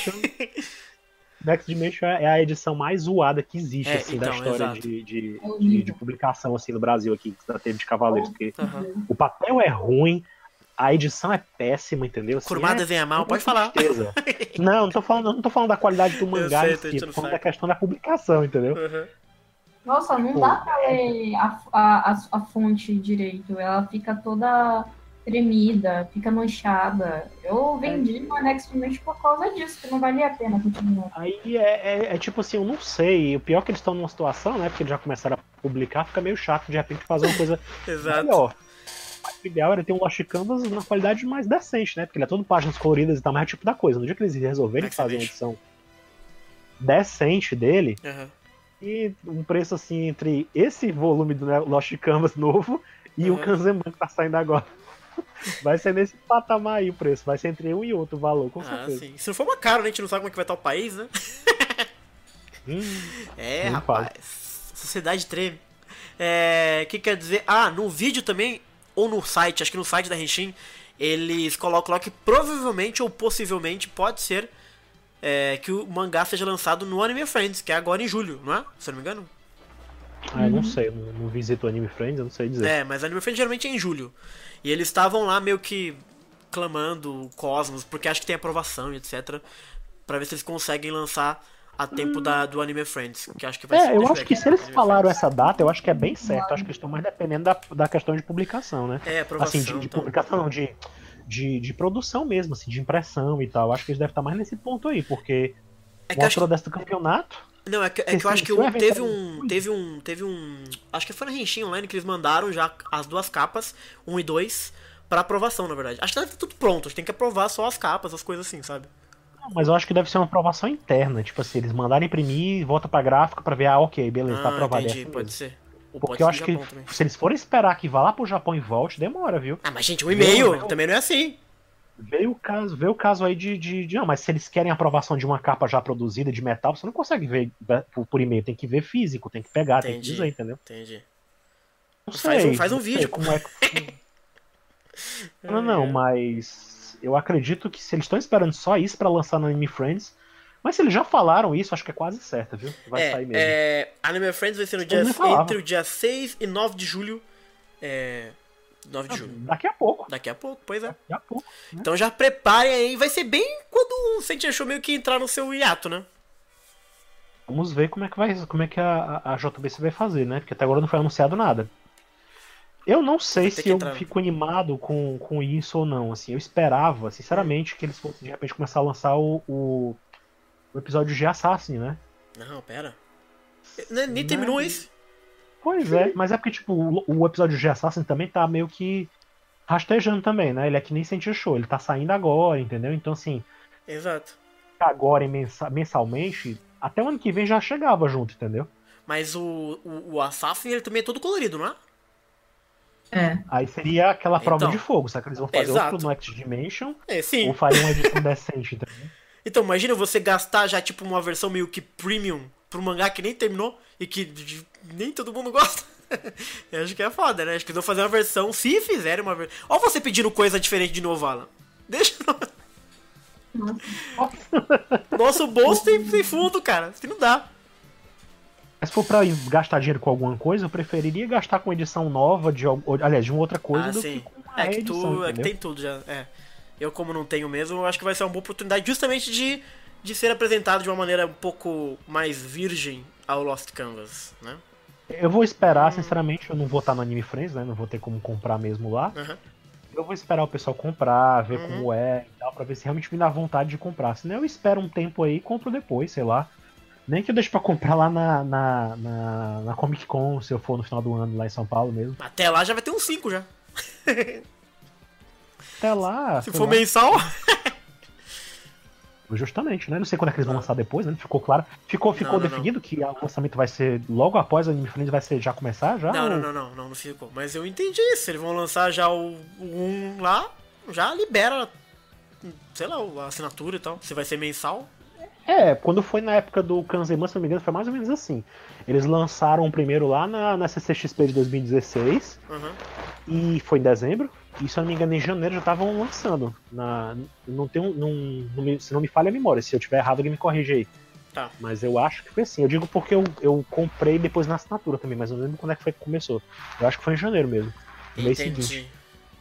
Next Dimension é a edição mais zoada que existe, É, assim, então, da história exato. de, de, É de, horrível. de publicação, assim, no Brasil, aqui, que já teve de Cavaleiros. Porque Uhum. o papel é ruim, a edição é péssima, entendeu? Assim, Kurumada é, desenha mal, é pode uma falar. tristeza. Não, não tô falando, não tô falando da qualidade do mangá sei, em tô si, enchendo tô o falando saco. da questão da publicação, entendeu? Uhum. Nossa, não Pô, dá pra ler a, a, a, a fonte direito. Ela fica toda tremida, fica manchada. Eu vendi no Next Dimension por causa disso, que não valia a pena continuar. Aí é, é- é tipo assim, eu não sei. O pior é que eles estão numa situação, né? Porque eles já começaram a publicar, fica meio chato de repente fazer uma coisa Exato. melhor. Mas o ideal era ter um Lost Canvas na qualidade mais decente, né? Porque ele é todo páginas coloridas e tal, mas é o tipo da coisa. No dia que eles resolverem Next fazer uma Dimension. edição decente dele, Uhum. e um preço assim entre esse volume do Lost Canvas novo e Uhum. o Kanzenban que tá saindo agora. Vai ser nesse patamar aí o preço, vai ser entre um e outro valor, com Ah, certeza. sim. Se não for uma cara, né? A gente não sabe como é que vai estar o país, né? Hum, É, Nem rapaz. Sociedade treme. É, que quer dizer? Ah, no vídeo também, ou no site, acho que no site da Henshin, eles colocam lá que provavelmente ou possivelmente pode ser é, que o mangá seja lançado no Anime Friends, que é agora em julho, não é? Se eu não me engano. ah, eu não sei, eu não, não visito o Anime Friends, eu não sei dizer. É, mas Anime Friends geralmente é em julho. E eles estavam lá meio que clamando o Cosmos, porque acho que tem aprovação e etcétera. Pra ver se eles conseguem lançar a tempo da, do Anime Friends. Que acho que vai ser. É, eu deixa acho ver que aqui, se eles Anime falaram Friends. essa data, eu acho que é bem certo. Eu acho que eles estão mais dependendo da, da questão de publicação, né? É, aprovação. Assim, de, de então. publicação não, de, de, de produção mesmo, assim, de impressão e tal. Eu acho que eles devem estar mais nesse ponto aí, porque É que o eu acho autor desse campeonato. Não, é que, é que eu acho que Se o um- evento teve era um. muito- Teve um. Teve um. Acho que foi na Henshin Online que eles mandaram já as duas capas, um e dois, pra aprovação, na verdade. Acho que tá tudo pronto, a gente tem que aprovar só as capas, as coisas assim, sabe? Não, mas eu acho que deve ser uma aprovação interna. Tipo assim, eles mandarem imprimir, volta pra gráfica pra ver, ah, ok, beleza, tá Ah, aprovado. é entendi, assim pode mesmo. ser. Ou Porque pode eu ser acho no que Japão também. se eles forem esperar que vá lá pro Japão e volte, demora, viu? Ah, mas gente, um e-mail Não, também não é assim. Veio o caso, veio o caso aí de, de, de- Não, mas se eles querem a aprovação de uma capa já produzida de metal, você não consegue ver por, por e-mail, tem que ver físico, tem que pegar, tem que Entendi. dizer, entendeu? Entendi. Não Faz sei, um- faz um não sei vídeo, como é que. Não, não, mas eu acredito que se eles estão esperando só isso pra lançar no Anime Friends, mas se eles já falaram isso, acho que é quase certo, viu? Que vai É, sair mesmo. é, Anime Friends vai ser no Eu dia, nem falava. entre o dia seis e nove de julho. É. nove de julho. Daqui a pouco. Daqui a pouco, pois é. Daqui a pouco. Então já preparem aí, vai ser bem quando o Sente achou meio que entrar no seu hiato, né? Vamos ver como é que vai, como é que a, a J B C vai fazer, né? Porque até agora não foi anunciado nada. Eu não sei Vai ter se que eu entrar. fico animado com, com isso ou não. Assim, eu esperava, sinceramente, que eles fossem de repente começar a lançar o, o, o episódio de Assassin, né? Não, pera. Nem, nem terminou Não. esse. Pois é, mas é porque tipo, o, o episódio de Assassin também tá meio que rastejando também, né? Ele é que nem sentiu show, ele tá saindo agora, entendeu? Então assim, Exato. agora em mensa- mensalmente, até o ano que vem já chegava junto, entendeu? Mas o, o, o Assassin, ele também é todo colorido, não é? É. Aí seria aquela prova Então. de fogo, será que eles vão fazer Exato. outro no Next Dimension? É, sim. Ou fariam uma edição decente, entendeu? Então, imagina você gastar já, tipo, uma versão meio que premium pro mangá que nem terminou e que de- nem todo mundo gosta. Eu acho que é foda, né? Acho que eles vão fazer uma versão, se fizerem uma versão... Ó você pedindo coisa diferente de novo, Alan. Deixa... Nosso bolso tem, tem fundo, cara. Assim não dá. Mas se for pra gastar dinheiro com alguma coisa, eu preferiria gastar com edição nova, de, al- aliás, de uma outra coisa, Ah, do sim. que com uma É que, reedição, tu, é que entendeu? tem tudo já. É. Eu, como não tenho mesmo, eu acho que vai ser uma boa oportunidade justamente de, de ser apresentado de uma maneira um pouco mais virgem ao Lost Canvas, né? Eu vou esperar, sinceramente, eu não vou estar no Anime Friends, né? Não vou ter como comprar mesmo lá. Aham. Eu vou esperar o pessoal comprar, ver Uhum. como é e tal, pra ver se realmente me dá vontade de comprar. Senão eu espero um tempo aí e compro depois, sei lá. Nem que eu deixe pra comprar lá na, na, na, na Comic Con, se eu for no final do ano lá em São Paulo mesmo. Até lá já vai ter uns cinco já. Até lá. Se sei for lá. mensal. Justamente, né? Não sei quando é que eles vão lançar depois, né? Ficou claro. Ficou, ficou não, não, definido não. que o lançamento vai ser logo após o Anime Friends, vai ser já começar já? Não, ou... não, não, não, não, não ficou. Mas eu entendi isso. Eles vão lançar já o um lá, já libera, sei lá, a assinatura e tal. Se vai ser mensal. É, quando foi na época do Kanzenban, se não me engano, foi mais ou menos assim. Eles lançaram o primeiro lá na, na C C X P de dois mil e dezesseis. Uhum. E foi em dezembro. E se eu não me engano, em janeiro já estavam lançando. Na, não tem um, não, não me, se não me falha a memória, se eu tiver errado, alguém me corrige aí. Tá. Mas eu acho que foi assim. Eu digo porque eu, eu comprei depois na assinatura também, mas eu não lembro quando é que foi que começou. Eu acho que foi em janeiro mesmo. No mês seguinte.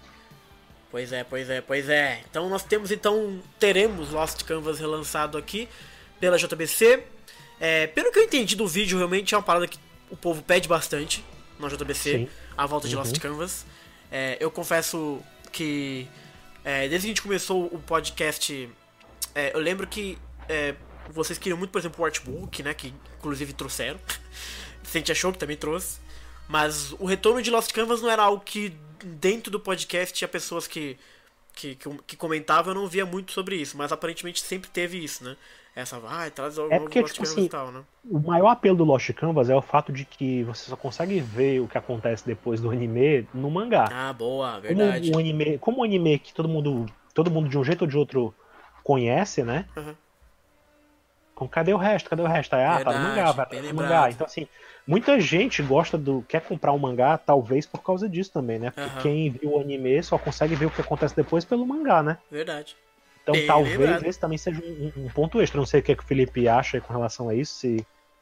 Pois é, pois é, pois é. Então nós temos, então, teremos Lost Canvas relançado aqui pela J B C. É, pelo que eu entendi do vídeo, realmente é uma parada que o povo pede bastante na J B C, sim, a volta de uhum. Lost Canvas. É, eu confesso que é, desde que a gente começou o podcast, é, eu lembro que é, vocês queriam muito, por exemplo, o artbook, né, que inclusive trouxeram. Sente achou que também trouxe. Mas o retorno de Lost Canvas não era algo que dentro do podcast tinha pessoas que, que, que, que comentavam. Eu não via muito sobre isso, mas aparentemente sempre teve isso, né? Essa vai, traz o é porque, Lost tipo Canvas assim, e tal, né? O maior apelo do Lost Canvas é o fato de que você só consegue ver o que acontece depois do anime no mangá. Ah, boa, verdade. Como um anime, como um anime que todo mundo, todo mundo de um jeito ou de outro conhece, né? Uhum. Com cadê o resto? Cadê o resto? Aí, ah, tá no mangá, vai para o mangá. Então, assim, muita gente gosta do. Quer comprar um mangá, talvez por causa disso também, né? Porque uhum. quem viu o anime só consegue ver o que acontece depois pelo mangá, né? Verdade. Então Bem talvez lembrado. Esse também seja um, um ponto extra. Não sei o que, é que o Felipe acha com relação a isso. Se...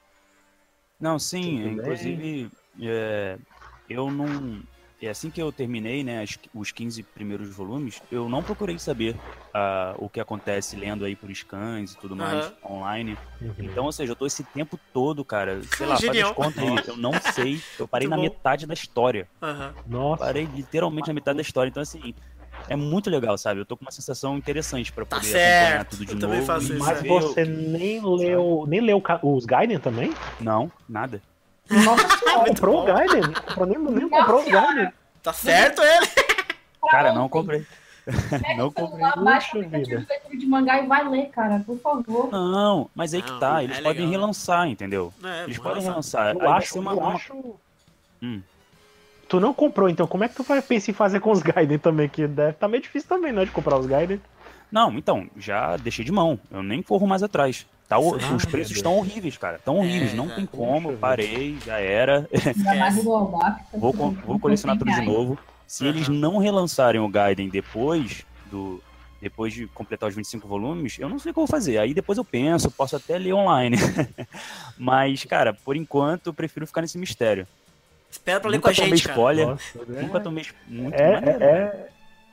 Não, sim, Tudo inclusive é, eu não. É assim que eu terminei, né, os quinze primeiros volumes, eu não procurei saber uh, o que acontece lendo aí por scans e tudo mais uhum. online. Uhum. Então, ou seja, eu tô esse tempo todo, cara, sei lá, faz as contas aí, eu não sei, eu parei muito na bom. metade da história. Uhum. Nossa. Parei literalmente na metade da história, então assim, é muito legal, sabe? Eu tô com uma sensação interessante pra poder tá acompanhar tudo de eu novo. Faço isso, mas é. você nem leu, nem leu os Gaiden também? Não, nada. Nossa, comprou o Gaiden? Não comprou nem, nem comprou os Gaiden. Tá certo ele? Cara, não comprei. Não comprei. Baixa o aplicativo de mangá e vai ler, cara, por favor. Não, mas aí não, que tá, eles é podem legal, relançar, entendeu? É, eles podem relançar. Eu aí acho, uma, eu uma... acho... Hum. Tu não comprou, então como é que tu vai pensar em fazer com os Gaiden também? Que deve tá meio difícil também, né, de comprar os Gaiden. Não, então, já deixei de mão. Eu nem corro mais atrás. Tá, ah, os preços estão horríveis, cara. Estão horríveis, é, não tem como. Puxa, parei, já era. vou, vou colecionar tudo de novo. Se uhum. eles não relançarem o Gaiden depois do depois de completar os vinte e cinco volumes, eu não sei o que eu vou fazer. Aí depois eu penso, posso até ler online. Mas, cara, por enquanto eu prefiro ficar nesse mistério. Espera pra ler Nunca com a gente, spoiler. Nossa, Nunca tomei spoiler. Muito é, maneiro, é, é...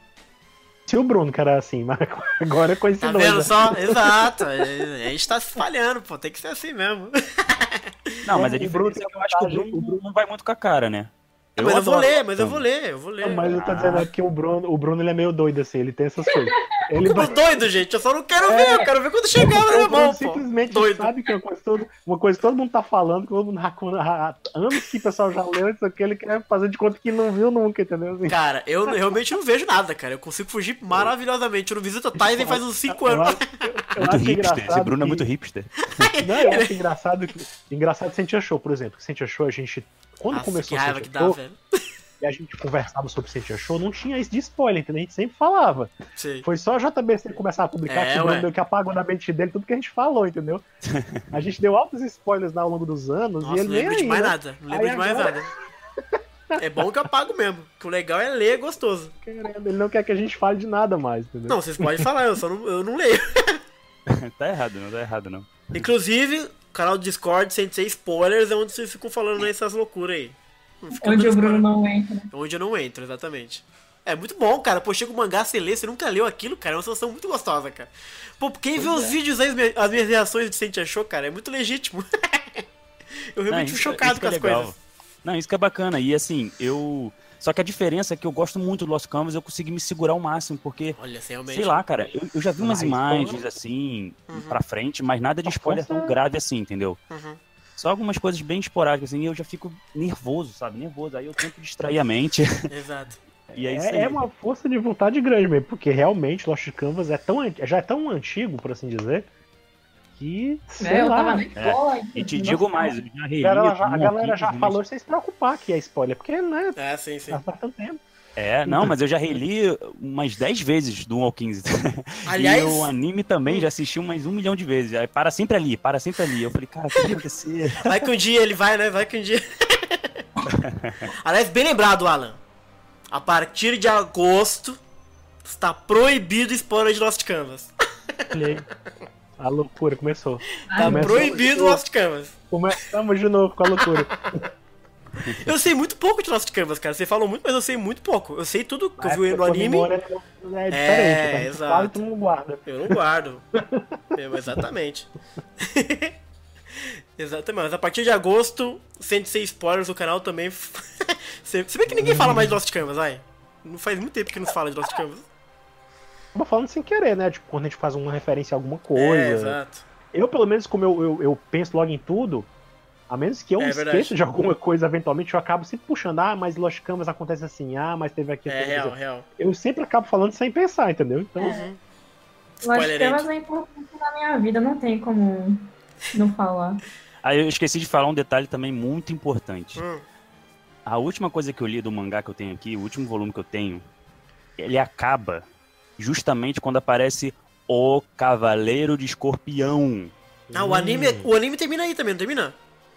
Se o Bruno, que era assim, mas agora é coincidência. Tá vendo só? Exato. A gente tá se falhando, pô. Tem que ser assim mesmo. Não, mas a diferença é que eu acho que o Bruno, o Bruno não vai muito com a cara, né? Eu mas eu vou ler, mas eu vou ler, eu vou ler. Não, mas eu tô dizendo que o Bruno, o Bruno ele é meio doido, assim, ele tem essas coisas. Ele Como vai... doido, gente? Eu só não quero é... ver, eu quero ver quando chegar na minha mão, pô. Simplesmente doido. sabe que é uma coisa, todo, uma coisa que todo mundo tá falando, que todo mundo há anos que o pessoal já leu, isso aqui, ele quer fazer de conta que não viu nunca, entendeu? Assim. Cara, eu realmente não vejo nada, cara. Eu consigo fugir maravilhosamente. Eu não visito a Tyson faz uns cinco anos. Eu, eu, eu muito hipster, esse Bruno que... é muito hipster. Não, eu acho engraçado que. Engraçado Sentia Show, por exemplo. Sentia Show, a gente. Quando Nossa, começou que raiva Sentia que Show, dá, velho. e a gente conversava sobre Sentia Show, não tinha isso de spoiler, entendeu? A gente sempre falava. Sim. Foi só a J B C começar a publicar, é, que o Bruno que apagou na mente dele tudo que a gente falou, entendeu? A gente deu altos spoilers ao longo dos anos. Nossa, e ele não lembro nem de aí, mais né? nada. Não lembro aí de mais agora... nada. É bom que eu apago mesmo. Que o legal é ler, é gostoso. Caramba, ele não quer que a gente fale de nada mais, entendeu? Não, vocês podem falar, eu só não, eu não leio. Tá errado, não tá errado, não. Inclusive, o canal do Discord, sem ser spoilers, é onde vocês ficam falando essas loucuras aí. Onde o Bruno não entra. Onde eu não entro, exatamente. É muito bom, cara. Pô, chega o mangá, você lê, você nunca leu aquilo, cara. É uma sensação muito gostosa, cara. Pô, quem vê os é. vídeos aí, as minhas reações de Sente Achou, cara, é muito legítimo. Eu realmente não, fico chocado com as legal. coisas. Não, isso que é bacana. E assim, eu... Só que a diferença é que eu gosto muito do Lost Canvas, eu consegui me segurar ao máximo, porque... Olha, realmente... Sei lá, cara, eu, eu já vi umas imagens, assim, uhum. pra frente, mas nada de spoiler tão grave assim, entendeu? Uhum. Só algumas coisas bem esporádicas, assim, e eu já fico nervoso, sabe? Nervoso. Aí eu tento distrair a mente. Exato. E é isso aí. É, é uma força de vontade grande mesmo, porque realmente Lost Canvas é tão, an- já é tão antigo, por assim dizer, que, sei É, eu lá, tava na escola. E te digo mais, eu já a reli galera já, a One galera Piece já umas- falou sem se preocupar que é spoiler, porque né, É, sim, sim. faz bastante tempo. É, não, mas eu já reli umas dez vezes do One Piece. Aliás- E o anime também já assisti umas um milhão de vezes. Aí para sempre ali, para sempre ali. Eu falei, cara, o que vai acontecer? Vai que um dia ele vai, né? Vai que um dia. Aliás, bem lembrado, Alan. A partir de agosto está proibido spoiler de Lost Canvas. Olha aí. A loucura começou. Tá Começamos proibido de novo. Lost Canvas. Começamos de novo com a loucura. Eu sei muito pouco de Lost Canvas, cara. Você falou muito, mas eu sei muito pouco. Eu sei tudo que eu É, vi no porque a anime. memória é diferente, É, tá? exato. Quase todo mundo guarda. Eu não guardo. Eu, exatamente. Exatamente. Mas a partir de agosto, sem ser spoilers, o canal também. Se se bem que ninguém fala mais de Lost Canvas, vai. Não faz muito tempo que não se fala de Lost Canvas. Acaba falando sem querer, né? Tipo, quando a gente faz uma referência a alguma coisa. É, exato. Eu, pelo menos, como eu, eu, eu penso logo em tudo, a menos que eu É esqueça verdade. de alguma coisa, eventualmente, eu acabo sempre puxando. Ah, mas Lost Canvas acontece assim. Ah, mas teve aqui. É teve real, aqui. real. Eu sempre acabo falando sem pensar, entendeu? Então, Uhum. Lost Spoiler Canvas é importante na minha vida, não tem como não falar. Aí eu esqueci de falar um detalhe também muito importante. Hum. A última coisa que eu li do mangá que eu tenho aqui, o último volume que eu tenho, ele acaba justamente quando aparece o Cavaleiro de Escorpião. Ah, o anime, o anime termina aí também, não termina?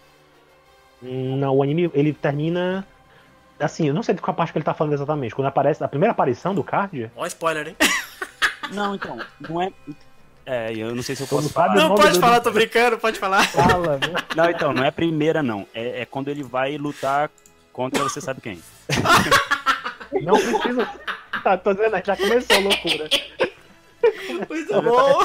hum, não, o anime, ele termina... Assim, eu não sei de qual parte que ele tá falando exatamente. Quando aparece, a primeira aparição do Card... Ó, spoiler, hein? Não, então, não é... É, eu não sei se eu Como posso sabe, falar. Não, nome pode do- falar, tô brincando, pode falar. Fala, né? Não, então, não é a primeira, não. É, é quando ele vai lutar contra você sabe quem. Não precisa... Tá, tô dizendo, já começou a loucura. Muito bom.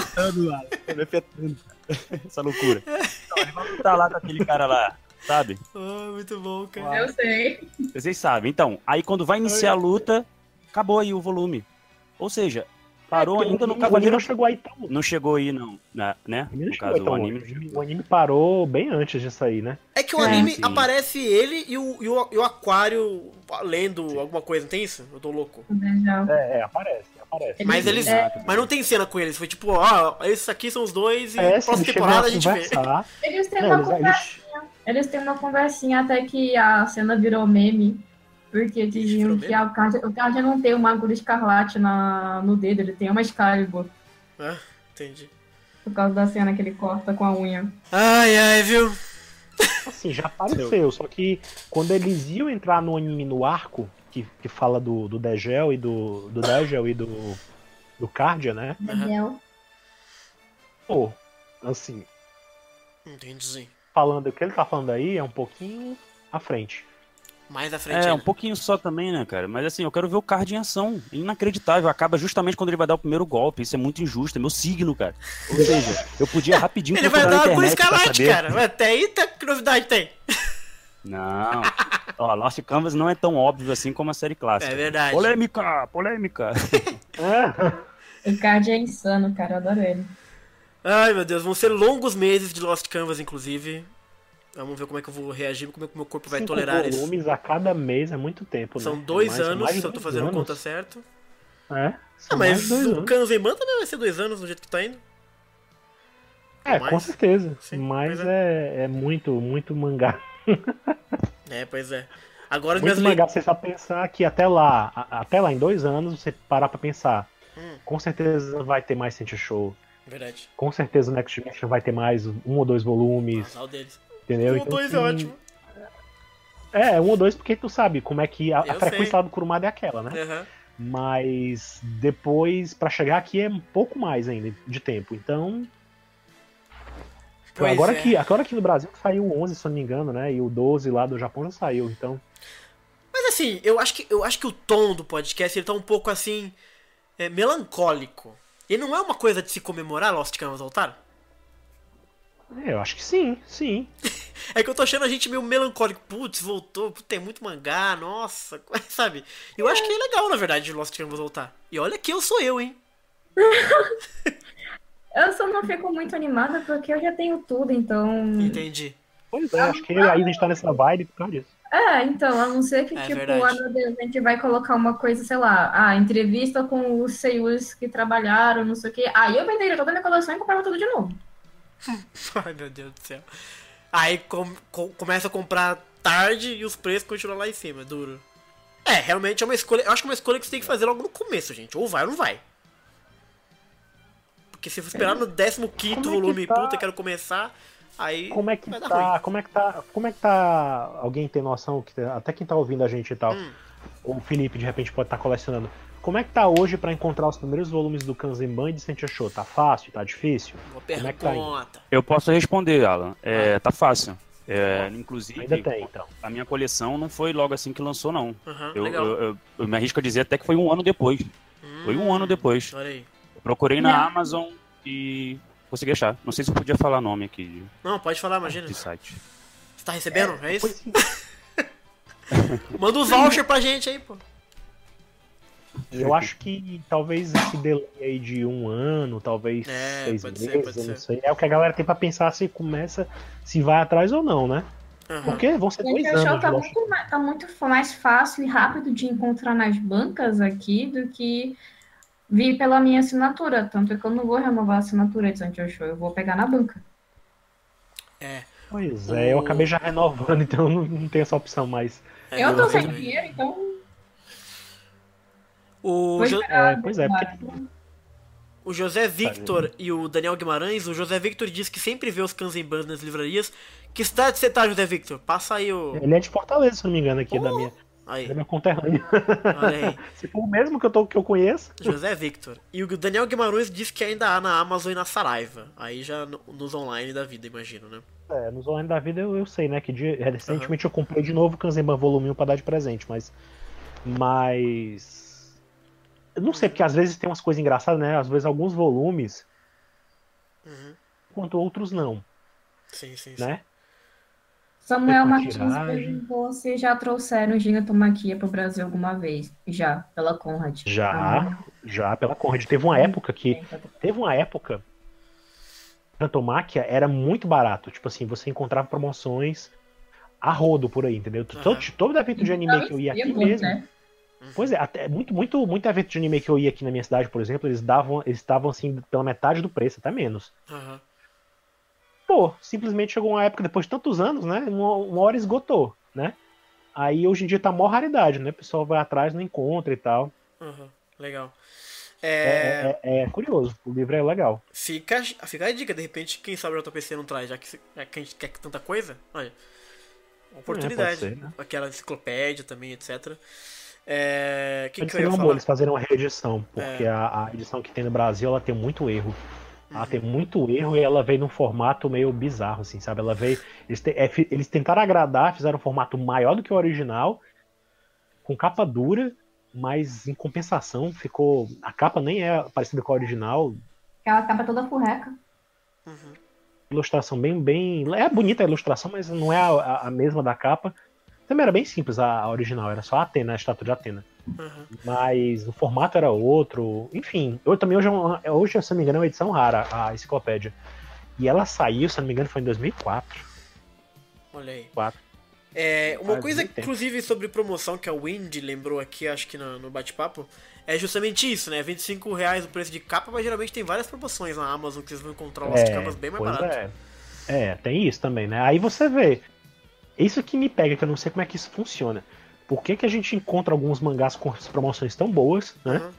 Essa loucura. Então, ele vai lutar lá com aquele cara lá, sabe? Oh, muito bom, cara. Eu sei. Vocês sabem. Então, aí quando vai iniciar a luta, acabou aí o volume. Ou seja, parou Porque ainda o no anime Cavaleiro... não chegou aí tão... Não chegou aí, não. Na- né? O anime não No chegou caso, aí tão o longe. anime... O anime parou bem antes disso aí, né? É que o É, anime sim. aparece ele e o, e, o, e o Aquário lendo alguma coisa, não tem isso? Eu tô louco. Já. É, é, aparece, aparece. Mas eles. É. Mas não tem cena com eles. Foi tipo, ó, esses aqui são os dois e É, próxima eles chegam temporada a a gente vê. conversar. Eles têm Não, uma eles, conversinha. eles, Eles têm uma conversinha até que a cena virou meme. Porque diziam virou que meme? a Card, o Card não tem uma agulha escarlate na, no dedo, ele tem uma Excalibur. Ah, entendi. Por causa da cena que ele corta com a unha. Ai, ai, viu? assim, já apareceu, só que quando eles iam entrar no anime no arco, que, que fala do, do Degel e do. Do Degel e do. Do Cardia, né? Entendeu? Pô, assim, Entendi. falando o que ele tá falando aí é um pouquinho à frente. Mais à frente É, um ainda. pouquinho só também, né, cara? Mas assim, eu quero ver o card em ação. Inacreditável. Acaba justamente quando ele vai dar o primeiro golpe. Isso é muito injusto. É meu signo, cara. Ou seja, eu podia rapidinho Ele vai procurar dar na uma internet pra escalate, saber. cara. Até aí, tá... que novidade tem? Não. Ó, Lost Canvas não é tão óbvio assim como a série clássica. É verdade. Polêmica, polêmica. É, O Card é insano, cara, eu adoro ele. Ai, meu Deus, vão ser longos meses de Lost Canvas, inclusive. Vamos ver como é que eu vou reagir, como é que o meu corpo vai cinco tolerar isso. volumes a cada mês é muito tempo, São né? dois Mais- anos, mais de se eu tô dois fazendo a anos. conta certo. É, Ah, são mais mas de dois o anos. Kanzenban também vai ser dois anos, do jeito que tá indo. É, mais. com certeza. Sim, mas pois é. É, muito, muito mangá. É, pois é. Agora as Muito minhas mangá le... pra você só pensar que até lá, a- até lá em dois anos, você parar pra pensar. Hum. Com certeza vai ter mais Sente Show. Verdade. Com certeza o Next Dimension vai ter mais um ou dois volumes. Azar deles. Entendeu? Um, Então, dois é assim, ótimo. É, um ou dois porque tu sabe como é que a, a Eu frequência sei. lá do Kurumada é aquela, né? Aham. Mas depois, pra chegar aqui é um pouco mais ainda de tempo. Então, Pois agora, é. que, agora aqui no Brasil saiu o onze, se eu não me engano, né? E o doze lá do Japão já saiu, então... Mas assim, eu acho que, eu acho que o tom do podcast ele tá um pouco assim. É, melancólico. E não é uma coisa de se comemorar Lost Canvas voltar? É, eu acho que sim, sim. É que eu tô achando a gente meio melancólico. Putz, voltou, putz, tem muito mangá, nossa, sabe? Eu acho que é legal, na verdade, de Lost Canvas voltar. E olha que eu sou eu, hein? Eu só não fico muito animada porque eu já tenho tudo, então. Entendi. Pois é, acho que eu e a Isa a gente tá nessa vibe por causa disso. É, então, a não ser que, É tipo, verdade. ah, meu Deus, a gente vai colocar uma coisa, sei lá, ah, entrevista com os seiyus que trabalharam, não sei o quê. Aí eu venderia toda a minha coleção e comprava tudo de novo. Ai, meu Deus do céu. Aí com- com- começa a comprar tarde e os preços continuam lá em cima, duro. É, realmente é uma escolha. Eu acho que é uma escolha que você tem que fazer logo no começo, gente. Ou vai ou não vai. Porque se você esperar no décimo quinto Como é que volume, tá? puta, quero começar, aí Como é que vai dar tá? ruim. Como é que tá? Como é que tá? Alguém tem noção que até quem tá ouvindo a gente e tal, Hum. ou o Felipe de repente pode estar colecionando. Como é que tá hoje pra encontrar os primeiros volumes do Kanzenban e de Sentia Show? Tá fácil? Tá difícil? Boa Como é que tá indo? pergunta. Eu posso responder, Alan. É, tá fácil. É, inclusive, Ainda tem, então. a minha coleção não foi logo assim que lançou, não. Aham, Eu, legal. eu, eu- eu me arrisco a dizer até que foi um ano depois. Foi um ano depois. Olha aí. Eu procurei na Não. Amazon e consegui achar. Não sei se eu podia falar nome aqui de, Não, pode falar, imagina. de site. Você tá recebendo? É, isso? Pois Manda os voucher pra gente aí, pô. eu acho que talvez esse delay aí de um ano, talvez É, seis pode meses, ser, pode eu não ser. sei. É o que a galera tem pra pensar se começa, se vai atrás ou não, né? Aham. Porque vão ser dois Gente, o show anos de tá Lost muito, ma- tá muito mais fácil e rápido de encontrar nas bancas aqui do que vir pela minha assinatura. Tanto é que eu não vou renovar a assinatura de Sancho Show, eu vou pegar na banca. É. Pois é, eu acabei já renovando, então não, não tenho essa opção mais. é eu tô sem também. dinheiro, então O, vou Jo- esperar. É, pois é, porque o José Victor e o Daniel Guimarães, o José Victor diz que sempre vê os Kanzenbans nas livrarias. Que cidade você tá, José Victor? Passa aí o... ele é de Fortaleza, se não me engano, aqui da minha, Aí, da minha conterrânea. olha aí. Se for o mesmo que eu, tô, que eu conheço. José Victor. E o Daniel Guimarães diz que ainda há na Amazon e na Saraiva. Aí já no- nos online da vida, imagino, né? É, nos online da vida eu, eu sei, né? Que de- recentemente eu comprei de novo o Kanzenban Volume um pra dar de presente, mas. Mas. Eu não sei, porque às vezes tem umas coisas engraçadas, né? Às vezes alguns volumes, Uhum. enquanto outros não, Sim, sim, sim. né? Samuel Com Martins tiragem. perguntou se já trouxeram Gigatomaquia para o Brasil alguma vez. Já, pela Conrad. Já, Ah, já pela Conrad. Teve uma época que. Teve uma época. Gigantomáquia era muito barato. Tipo assim, você encontrava promoções a rodo por aí, entendeu? Aham. Todo, todo evento de anime que eu ia aqui Então, mesmo. né? Pois é, até muito, muito, muito evento de anime que eu ia aqui na minha cidade, por exemplo, eles davam, eles estavam assim pela metade do preço, até menos. Aham. Pô, simplesmente chegou uma época, depois de tantos anos, né? Uma, uma hora esgotou, né? Aí hoje em dia tá mó raridade, né? O pessoal vai atrás, não encontra e tal. Aham. Legal. É, É, é- é curioso, o livro é legal. fica, fica a dica, de repente, quem sabe o J P C não traz, já que, já que a gente quer tanta coisa. Olha. Uma oportunidade. É, pode ser, né? Aquela enciclopédia também, etcétera. É, que Eles que eu ia seriam bom falar? eles fazerem uma reedição, porque É. a, a edição que tem no Brasil, ela tem muito erro. Ela Uhum. tem muito erro e ela veio num formato meio bizarro, assim, sabe? Ela veio. Eles, te- é, fi- eles tentaram agradar, fizeram um formato maior do que o original, com capa dura, mas em compensação ficou. A capa nem é parecida com a original. Aquela capa toda furreca. Uhum. Ilustração bem, bem. É bonita a ilustração, mas não é a, a- a mesma da capa. Também era bem simples a, a original, era só a Atena, a estátua de Atena. Uhum. Mas o formato era outro. Enfim, eu também hoje, é uma- hoje, se não me engano, é uma edição rara, a enciclopédia. E ela saiu, se não me engano, foi em dois mil e quatro. Olha aí. Quatro. É, uma Faz coisa, muito tempo. inclusive, sobre promoção que a Windy lembrou aqui, acho que no, no bate-papo, é justamente isso, né? vinte e cinco reais o preço de capa, mas geralmente tem várias promoções na Amazon que vocês vão encontrar umas capas bem mais pois baratas. é. É, tem isso também, né? Aí você vê. Isso que me pega, que eu não sei como é que isso funciona. Por que, que a gente encontra alguns mangás com as promoções tão boas, né? Uhum.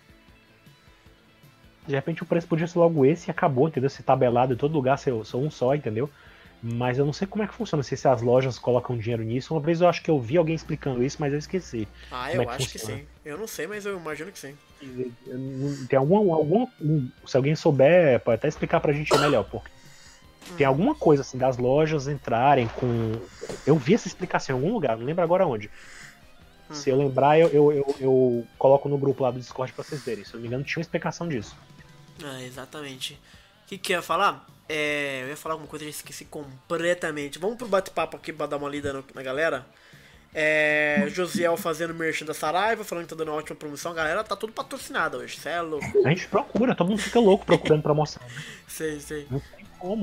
De repente o preço podia ser logo esse e acabou, entendeu? Se tabelado em todo lugar, ser só um só, entendeu? Mas eu não sei como é que funciona, se as lojas colocam dinheiro nisso. Uma vez eu acho que eu vi alguém explicando isso, mas eu esqueci. Ah, Como eu é que acho que funciona? sim. Eu não sei, mas eu imagino que sim. Tem algum, algum. Se alguém souber, pode até explicar pra gente melhor, porque tem alguma coisa assim das lojas entrarem com. Eu vi essa explicação em algum lugar, não lembro agora onde. Se eu lembrar, eu, eu, eu, eu coloco no grupo lá do Discord pra vocês verem. Se eu não me engano, tinha uma explicação disso. Ah, exatamente. O que, que eu ia falar? É, eu ia falar alguma coisa e já esqueci completamente. Vamos pro bate-papo aqui pra dar uma lida no- na galera. É, Josiel fazendo merchan da Saraiva, falando que tá dando uma ótima promoção. A galera tá tudo patrocinada hoje, cê é louco. A gente procura, todo mundo fica louco procurando promoção. Né? Sei, sei. Não tem como.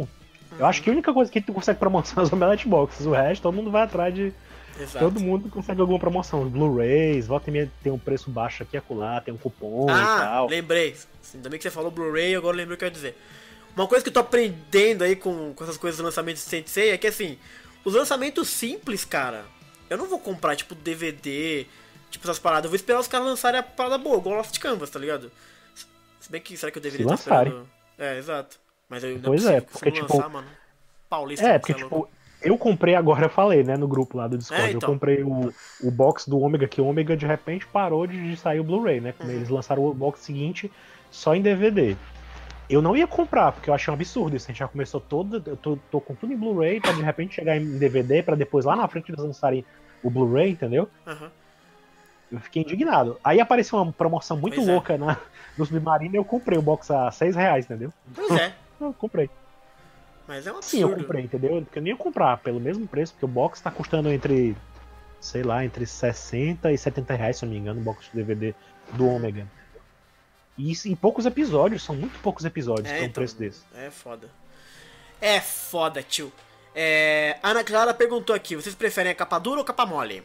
Eu acho que a única coisa que tu consegue promoção é os Omelette Boxes, o resto todo mundo vai atrás de... Exato. Todo mundo consegue alguma promoção. Os Blu-rays, volta e meia tem um preço baixo aqui e acolá, tem um cupom ah, e tal. lembrei. Ainda bem que você falou Blu-ray, agora eu lembrei o que eu ia dizer. Uma coisa que eu tô aprendendo aí com, com essas coisas do lançamento de Sensei é que, assim, os lançamentos simples, cara, eu não vou comprar, tipo, D V D, tipo, essas paradas. Eu vou esperar os caras lançarem a parada boa, igual Lost Canvas, tá ligado? Se bem que, será que eu deveria estar esperando... É, exato. Mas eu não pois é, é, porque, tipo... lançar, mano. Paulista, é, porque, tipo... Eu comprei agora, eu falei, né, no grupo lá do Discord, é, então. eu comprei o, o box do Ômega, que o Ômega de repente parou de, de sair o Blu-ray, né? Uhum. Eles lançaram o box seguinte só em D V D. Eu não ia comprar, porque eu achei um absurdo isso. A gente já começou todo, eu tô, tô com tudo em Blu-ray, pra de repente chegar em D V D, pra depois lá na frente eles lançarem o Blu-ray, entendeu? Uhum. Eu fiquei indignado. Aí apareceu uma promoção muito pois louca é. na, no Submarino e eu comprei o box a seis reais, entendeu? Pois é. Eu comprei. Mas é um absurdo. Sim, eu comprei, entendeu? Porque eu nem ia comprar pelo mesmo preço, porque o box tá custando entre, sei lá, entre sessenta e setenta reais, se eu não me engano, o box de D V D do Ômega. E isso em poucos episódios, são muito poucos episódios é, pra um então, preço desse. É foda. É foda, tio. É, Ana Clara perguntou aqui, vocês preferem a capa dura ou capa mole?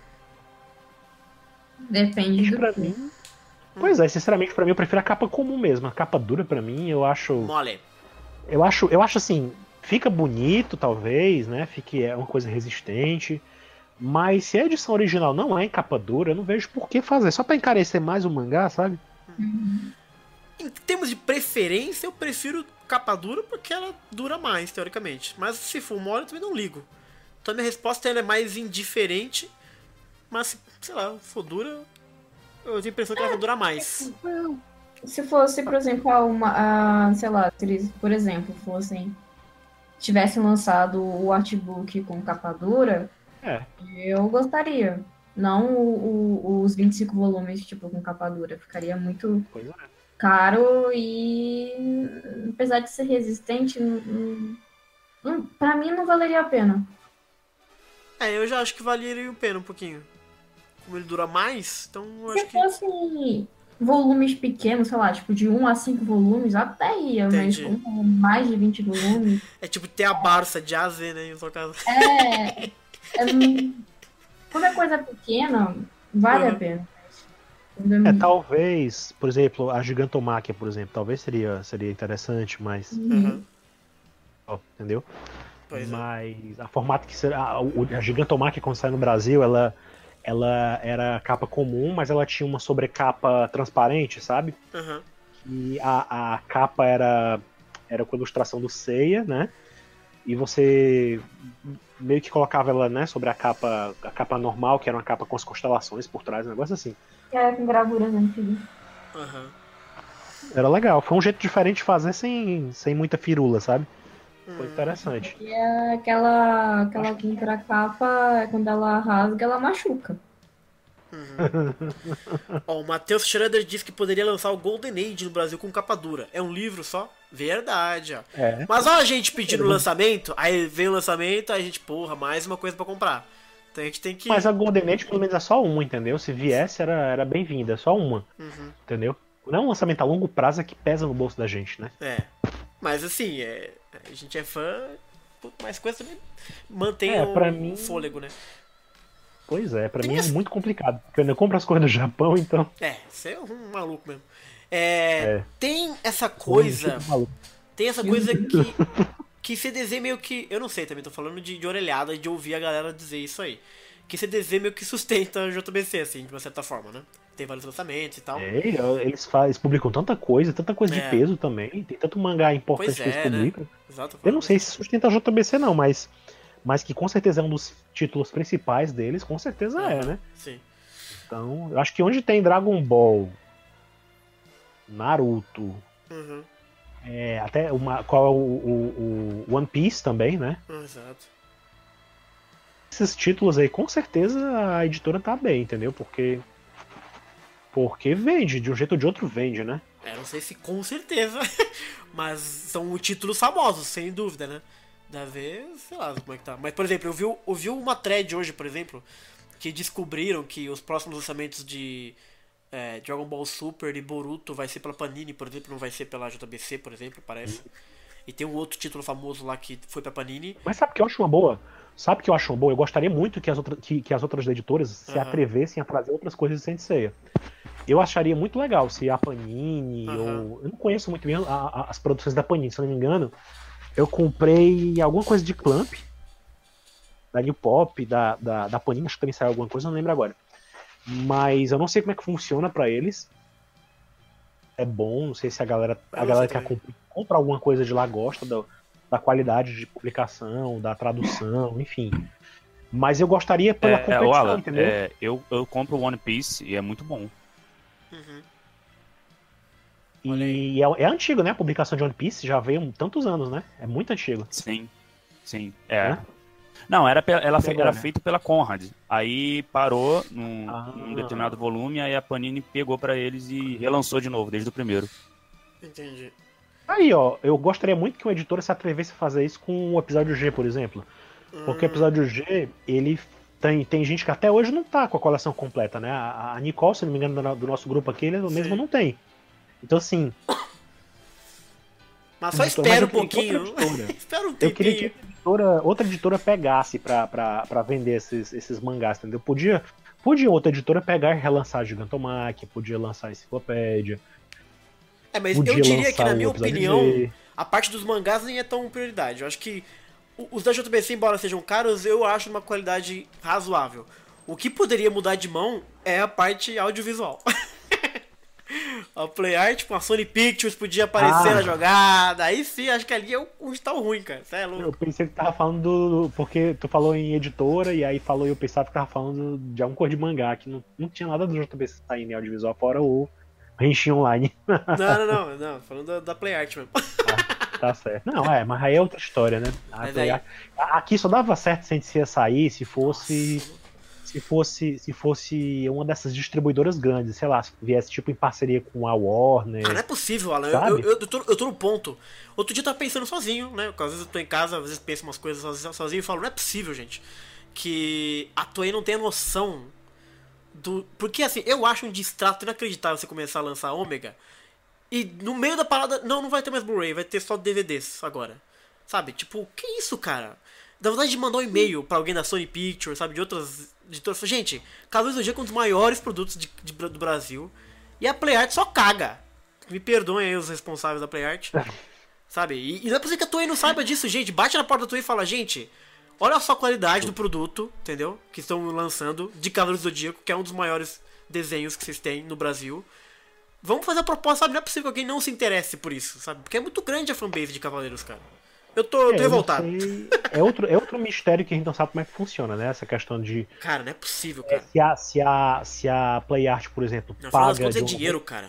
Depende do pra que. mim. Pois é, sinceramente, pra mim eu prefiro a capa comum mesmo. A capa dura, pra mim, eu acho. Mole. Eu acho, eu acho assim, fica bonito, talvez, né? Fique é uma coisa resistente. Mas se a edição original não é em capa dura, eu não vejo por que fazer. Só pra encarecer mais o mangá, sabe? Uhum. Em termos de preferência, eu prefiro capa dura porque ela dura mais, teoricamente. Mas se for mole, eu também não ligo. Então a minha resposta ela é mais indiferente. Mas, se, sei lá, se for dura, eu tenho a impressão que ela vai durar mais. Se fosse, por exemplo, uma, a, sei lá, se eles, por exemplo, fossem tivessem lançado o artbook com capa dura, É. eu gostaria. Não o, o, os vinte e cinco volumes, tipo, com capa dura. Ficaria muito Pois é. caro e, apesar de ser resistente, não, não, pra mim não valeria a pena. É, eu já acho que valeria a pena um pouquinho. Como ele dura mais, então eu Se acho que... fosse volumes pequenos, sei lá, tipo de um a cinco volumes, até ia, Entendi. mas com mais de vinte volumes. É tipo ter a Barça de A a Z, né, em sua casa. É, é quando é coisa pequena, vale Uhum. a pena. É, talvez, por exemplo, a Gigantomáquia, por exemplo, talvez seria, seria interessante, mas. Uhum. Ó, entendeu? Pois é. Mas a formato que será. A, a Gigantomáquia, quando saiu no Brasil, ela, ela era capa comum, mas ela tinha uma sobrecapa transparente, sabe? Uhum. E a, a capa era, era com a ilustração do Seiya, né? E você meio que colocava ela, né, sobre a capa, a capa normal, que era uma capa com as constelações por trás, um negócio assim. É, com gravuras antigas. Uhum. Era legal, foi um jeito diferente de fazer sem, sem muita firula, sabe? Foi interessante. E é aquela, aquela contracapa, quando ela rasga, ela machuca. Uhum. Ó, o Matheus Schroeder disse que poderia lançar o Golden Age no Brasil com capa dura. É um livro só? Verdade, ó. É. Mas ó, a gente pedindo o lançamento, aí vem o lançamento, aí a gente, porra, mais uma coisa pra comprar. Então a gente tem que... Mas a Golden Age pelo menos é só uma, entendeu? Se viesse era, era bem-vinda, é só uma. Uhum. Entendeu? Não é um lançamento a longo prazo que pesa no bolso da gente, né? É. Mas assim, é... a gente é fã, mais coisa também mantém É, o pra mim- fôlego, né? Pois é, pra Tem mim essa- é muito complicado. Porque eu ainda compro as coisas no Japão, então. É, você é um maluco mesmo. É, É. Tem essa coisa... Tipo maluco. Tem essa coisa que. Que C D Z meio que. Eu não sei também, tô falando de, de orelhada e de ouvir a galera dizer isso aí. Que C D Z meio que sustenta a J B C, assim, de uma certa forma, né? Tem vários lançamentos e tal. É, eles, faz, eles publicam tanta coisa, tanta coisa É. de peso também. Tem tanto mangá importante Pois que eles é, né? publicam. Exato. Eu não sei se sustenta a J B C não, mas, mas que com certeza é um dos títulos principais deles, com certeza é, né? Sim. Então, eu acho que onde tem Dragon Ball, Naruto, Uhum. é, até uma, qual é o, o, o One Piece também, né? Exato. Esses títulos aí, com certeza a editora tá bem, entendeu? Porque porque vende, de um jeito ou de outro vende, né? É, não sei se com certeza. Mas são títulos famosos, sem dúvida, né? Dá ver, sei lá como é que tá. Mas, por exemplo, eu vi, eu vi uma thread hoje, por exemplo, que descobriram que os próximos lançamentos de é, Dragon Ball Super e Boruto vai ser pela Panini, por exemplo, não vai ser pela J B C, por exemplo, parece. E tem um outro título famoso lá que foi pra Panini. Mas sabe o que eu acho uma boa? Sabe o que eu acho uma boa? Eu gostaria muito que as, outra, que, que as outras editoras se Uhum. atrevessem a trazer outras coisas de Saint Seiya. Eu acharia muito legal se a Panini, Uhum. ou... Eu não conheço muito bem a, a, as produções da Panini, se eu não me engano. Eu comprei alguma coisa de Clamp, da New Pop, da, da, da Panini, acho que também saiu alguma coisa, não lembro agora. Mas eu não sei como é que funciona pra eles. É bom, não sei se a galera, a não galera sei que também. compra, compra alguma coisa de lá gosta da, da qualidade de publicação, da tradução, enfim. Mas eu gostaria pela É, competição, o Alan, entendeu? é, eu, eu compro One Piece e é muito bom. Uhum. Olha E é, é antigo, né? A publicação de One Piece já veio há tantos anos, né? É muito antigo. Sim, sim. É. Né? Não, era, pe- ela E fe- agora? era feito pela Conrad. Aí parou num, Ah. num determinado volume, aí a Panini pegou pra eles e relançou de novo, desde o primeiro. Entendi. Aí, ó, eu gostaria muito que uma editora se atrevesse a fazer isso com o episódio G, por exemplo. Porque o Hum, episódio G, ele tem, tem gente que até hoje não tá com a coleção completa, né? A, a Nicole, se não me engano, do, do nosso grupo aqui, ele Sim. mesmo não tem. Então, assim, Mas só editora- espera um mas eu queria que pouquinho. outra editora- Espera um eu queria que tempinho. outra editora, outra editora pegasse pra, pra, pra vender esses, esses mangás, entendeu? Podia, podia outra editora pegar e relançar Gigantomachia, podia lançar Enciclopédia, É, mas podia eu diria que, lançar na o minha episódio opinião, G. a parte dos mangás nem é tão prioridade. Eu acho que o- os da J B C, embora sejam caros, eu acho uma qualidade razoável. O que poderia mudar de mão é a parte audiovisual. A Play Art com a Sony Pictures podia aparecer Ah. na jogada. Aí sim, acho que ali é o- onde tá o ruim, cara. Cê é Eu louco. pensei que tava falando do. Porque tu falou em editora e aí falou e eu pensava que tava falando de alguma coisa de mangá, que não, não tinha nada do J B C saindo em audiovisual, fora o Henshin Online. Não, não, não, não. Falando da, da Play Art mesmo. Tá certo. Não, é, mas aí é outra história, né? A Mas Play aí- Art- Aqui só dava certo se a gente ia sair se fosse. Se fosse, se fosse uma dessas distribuidoras grandes, sei lá, se viesse tipo em parceria com a Warner. Ah, não é possível, Alan. Eu, Sabe? eu, eu, tô, eu tô no ponto. Outro dia eu tava pensando sozinho, né? Porque às vezes eu tô em casa, às vezes penso umas coisas sozinho, sozinho e falo, não é possível, gente, que a Toei não tenha noção do... Porque, assim, eu acho um distrato inacreditável você começar a lançar Ômega e no meio da parada, não, não vai ter mais Blu-ray, vai ter só D V Ds agora. Sabe? Tipo, que isso, cara? Dá vontade de mandar um e-mail pra alguém da Sony Pictures, sabe? De outras editoras. Gente, Cavaleiros do Zodíaco é um dos maiores produtos de, de- do Brasil. E a Play Art só caga. Me perdoem aí os responsáveis da Play Art. Sabe? E, e não é possível que a Toei não saiba disso, gente. Bate na porta da Toei e fala, gente, olha só a qualidade do produto, entendeu? Que estão lançando de Cavaleiros do Zodíaco, que é um dos maiores desenhos que vocês têm no Brasil. Vamos fazer a proposta, sabe? Não é possível que alguém não se interesse por isso, sabe? Porque é muito grande a fanbase de Cavaleiros, cara. Eu tô, eu tô É, eu não revoltado. sei. É outro, é outro mistério que a gente não sabe como é que funciona, né? Essa questão de Cara, não é possível, é, cara. se, a, se, a, se a Play Art, por exemplo, No final das paga. contas é de uma- dinheiro, cara.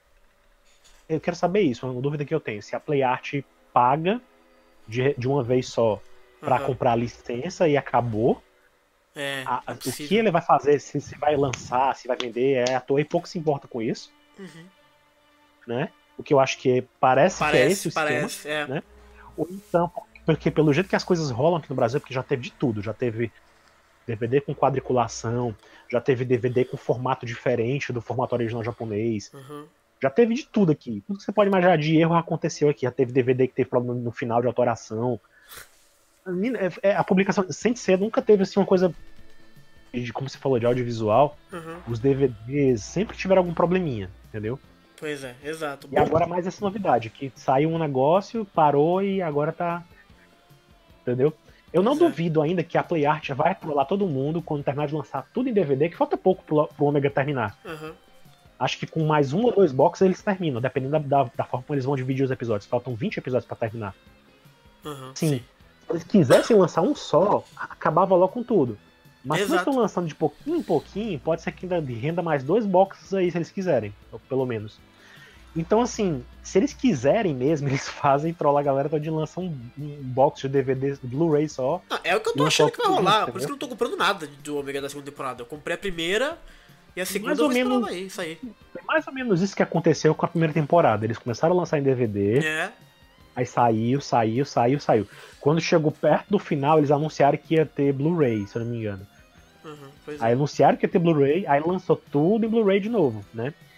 Eu quero saber isso, é uma dúvida que eu tenho. Se a Play Art paga de, de uma vez só pra Aham. comprar a licença e acabou, É, a- é o possível. que ele vai fazer, se, se vai lançar, se vai vender, é a Toei pouco se importa com isso, Uhum. né? O que eu acho que parece, que é esse Parece, o parece, esquema, é. né? Ou então, porque pelo jeito que as coisas rolam aqui no Brasil, porque já teve de tudo, já teve D V D com quadriculação, já teve D V D com formato diferente do formato original japonês, Uhum. já teve de tudo aqui. Tudo que você pode imaginar de erro aconteceu aqui. Já teve D V D que teve problema no final de autoração. É, é, A publicação, sem ser, nunca teve assim uma coisa de, como você falou, de audiovisual. Uhum. Os D V Ds sempre tiveram algum probleminha, entendeu? Pois é, exato. E agora mais essa novidade, que saiu um negócio, parou e agora tá. Entendeu? Eu não Pois é. duvido ainda que a Play Art vai trollar todo mundo quando terminar de lançar tudo em D V D, que falta pouco pro, pro Omega terminar. Uhum. Acho que com mais um ou dois boxes eles terminam, dependendo da, da, da forma como eles vão dividir os episódios. Faltam vinte episódios pra terminar. Uhum. Sim. Sim. Se eles quisessem lançar um só, acabava logo com tudo. Mas se eles Exato. estão lançando de pouquinho em pouquinho, pode ser que ainda renda mais dois boxes aí, se eles quiserem, ou pelo menos. Então, assim, se eles quiserem mesmo, eles fazem trollar a galera toda e lançam um, um box de D V Ds, Blu-ray só. Ah, é o que eu tô Não achando só que vai tudo, rolar. entendeu? Por isso que eu não tô comprando nada do Omega da segunda temporada. Eu comprei a primeira e a segunda Mais eu ou vou esperar menos- aí, isso aí. Foi mais ou menos isso que aconteceu com a primeira temporada. Eles começaram a lançar em D V D, É. aí saiu, saiu, saiu, saiu. Quando chegou perto do final, eles anunciaram que ia ter Blu-ray, se eu não me engano. Uhum. Pois Aí é. anunciaram que ia ter Blu-ray, aí lançou tudo em Blu-ray de novo, né?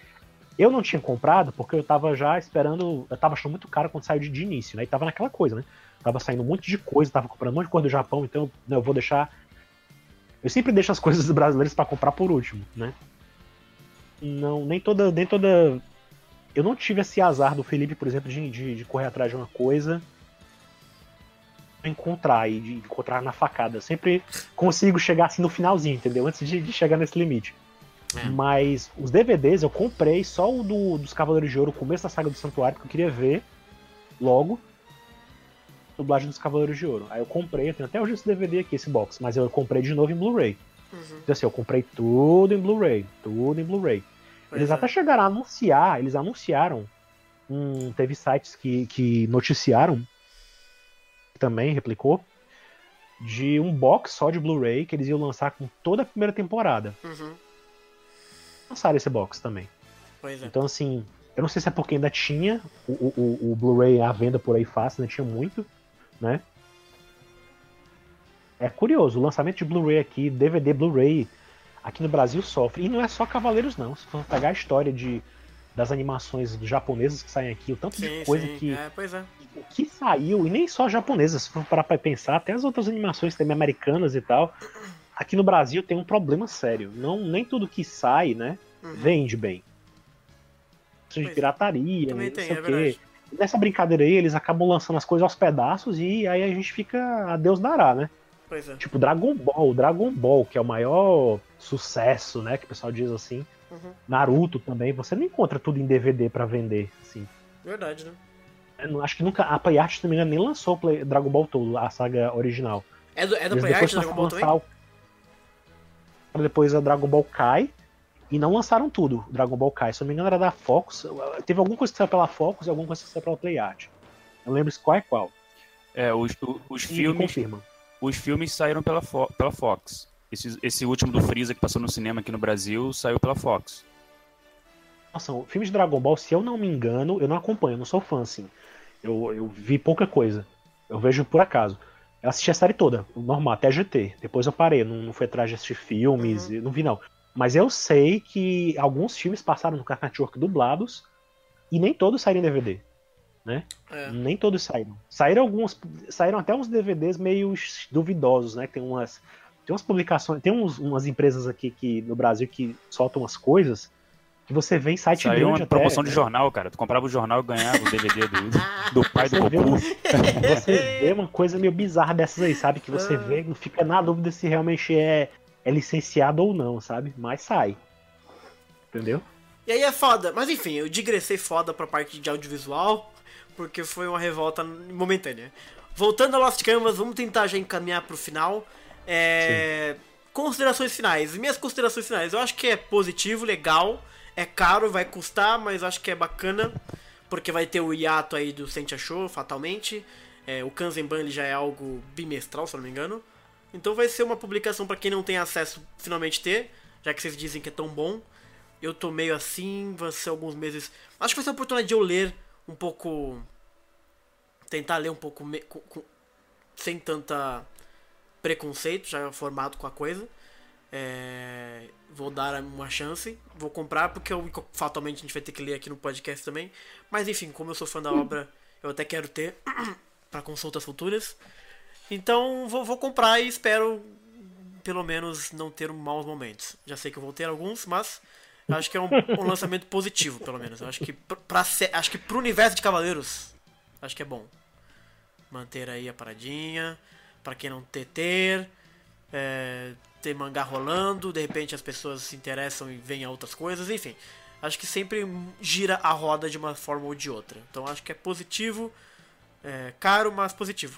Eu não tinha comprado porque eu tava já esperando, eu tava achando muito caro quando saiu de, de início, né? E tava naquela coisa, né? Tava saindo um monte de coisa, tava comprando um monte de coisa do Japão, então eu, eu vou deixar... Eu sempre deixo as coisas brasileiras pra comprar por último, né? Não, nem toda, nem toda... Eu não tive esse azar do Felipe, por exemplo, de, de, de correr atrás de uma coisa, encontrar e de encontrar na facada. Eu sempre consigo chegar assim no finalzinho, entendeu? Antes de, de chegar nesse limite. É. Mas os D V Ds eu comprei só o do, dos Cavaleiros de Ouro, o começo da saga do Santuário, porque eu queria ver logo a dublagem dos Cavaleiros de Ouro. Aí eu comprei, eu tenho até hoje esse D V D aqui, esse box, mas eu comprei de novo em Blu-ray. Uhum. Então assim, eu comprei tudo em Blu-ray, tudo em Blu-ray. Eles é. até chegaram a anunciar, eles anunciaram, hum, teve sites que, que noticiaram, também replicou, de um box só de Blu-ray que eles iam lançar com toda a primeira temporada. Uhum. Lançaram esse box também. Pois é. Então assim, eu não sei se é porque ainda tinha o, o, o Blu-ray à venda por aí fácil, ainda tinha muito, né? É curioso, o lançamento de Blu-ray aqui, D V D Blu-ray, aqui no Brasil sofre. E não é só Cavaleiros não, se for pegar a história de, das animações japonesas que saem aqui, o tanto sim, de coisa sim. que... É, pois é. O que saiu, e nem só japonesas, se for parar pra pensar, até as outras animações também americanas e tal, aqui no Brasil tem um problema sério. Não, nem tudo que sai, né, uhum. vende bem. De pirataria, também não tem, sei é o quê. verdade. Nessa brincadeira aí, eles acabam lançando as coisas aos pedaços e aí a gente fica a Deus dará, né? Pois é. Tipo Dragon Ball, Dragon Ball, que é o maior sucesso, né, que o pessoal diz assim. Uhum. Naruto também, você não encontra tudo em D V D pra vender, assim. Verdade, né? Eu acho que nunca. A PlayArt, se não me engano, nem lançou o Play, Dragon Ball todo, a saga original. É do, é do PlayArt Dragon Ball também? O... Depois a Dragon Ball Kai. E não lançaram tudo, Dragon Ball Kai. Se não me engano, era da Fox. Teve alguma coisa que saiu pela Fox e alguma coisa que saiu pela PlayArt. Eu lembro qual é qual. É, os, os filmes. Os filmes saíram pela, Fo pela Fox. Esse, esse último do Freeza que passou no cinema aqui no Brasil saiu pela Fox. Nossa, o filme de Dragon Ball, se eu não me engano, eu não acompanho, eu não sou fã, assim. Eu, eu vi pouca coisa. Eu vejo por acaso. Eu assisti a série toda, normal, até G T. Depois eu parei, não, não fui atrás de assistir filmes, uhum. não vi não. Mas eu sei que alguns filmes passaram no Cartoon Network dublados e nem todos saíram em D V D, né? É. Nem todos saíram. Saíram alguns, saíram até uns D V Ds meio duvidosos, né? Tem umas, tem umas publicações, tem uns, umas empresas aqui que, no Brasil que soltam umas coisas que você vê em site saiu grande uma até, promoção né? de jornal, cara. Tu comprava o jornal e ganhava o D V D do, do pai você do Goku. Uma, você vê uma coisa meio bizarra dessas aí, sabe? Que você vê, não fica na dúvida se realmente é é licenciado ou não, sabe? Mas sai. Entendeu? E aí é foda. Mas enfim, eu digressei foda pra parte de audiovisual, porque foi uma revolta momentânea. Voltando a Lost Canvas, vamos tentar já encaminhar pro final. É... Considerações finais. Minhas considerações finais. Eu acho que é positivo, legal. É caro, vai custar, mas acho que é bacana. Porque vai ter o hiato aí do Sentia Show, fatalmente. É, o Kanzenban ele já é algo bimestral, se eu não me engano. Então vai ser uma publicação pra quem não tem acesso finalmente ter, já que vocês dizem que é tão bom. Eu tô meio assim, vai ser alguns meses. Acho que vai ser a oportunidade de eu ler um pouco. Tentar ler um pouco me... com... Com... sem tanta preconceito, já formado com a coisa. É... Vou dar uma chance, vou comprar, porque eu, fatalmente a gente vai ter que ler aqui no podcast também. Mas enfim, como eu sou fã da obra, eu até quero ter pra consultas futuras. Então vou, vou comprar e espero pelo menos não ter maus momentos. Já sei que eu vou ter alguns, mas eu acho que é um, um lançamento positivo, pelo menos. Eu acho que pra, acho que pro universo de Cavaleiros, acho que é bom manter aí a paradinha. Pra quem não ter, ter é, ter mangá rolando, de repente as pessoas se interessam e veem outras coisas, enfim. Acho que sempre gira a roda de uma forma ou de outra. Então acho que é positivo. É caro, mas positivo.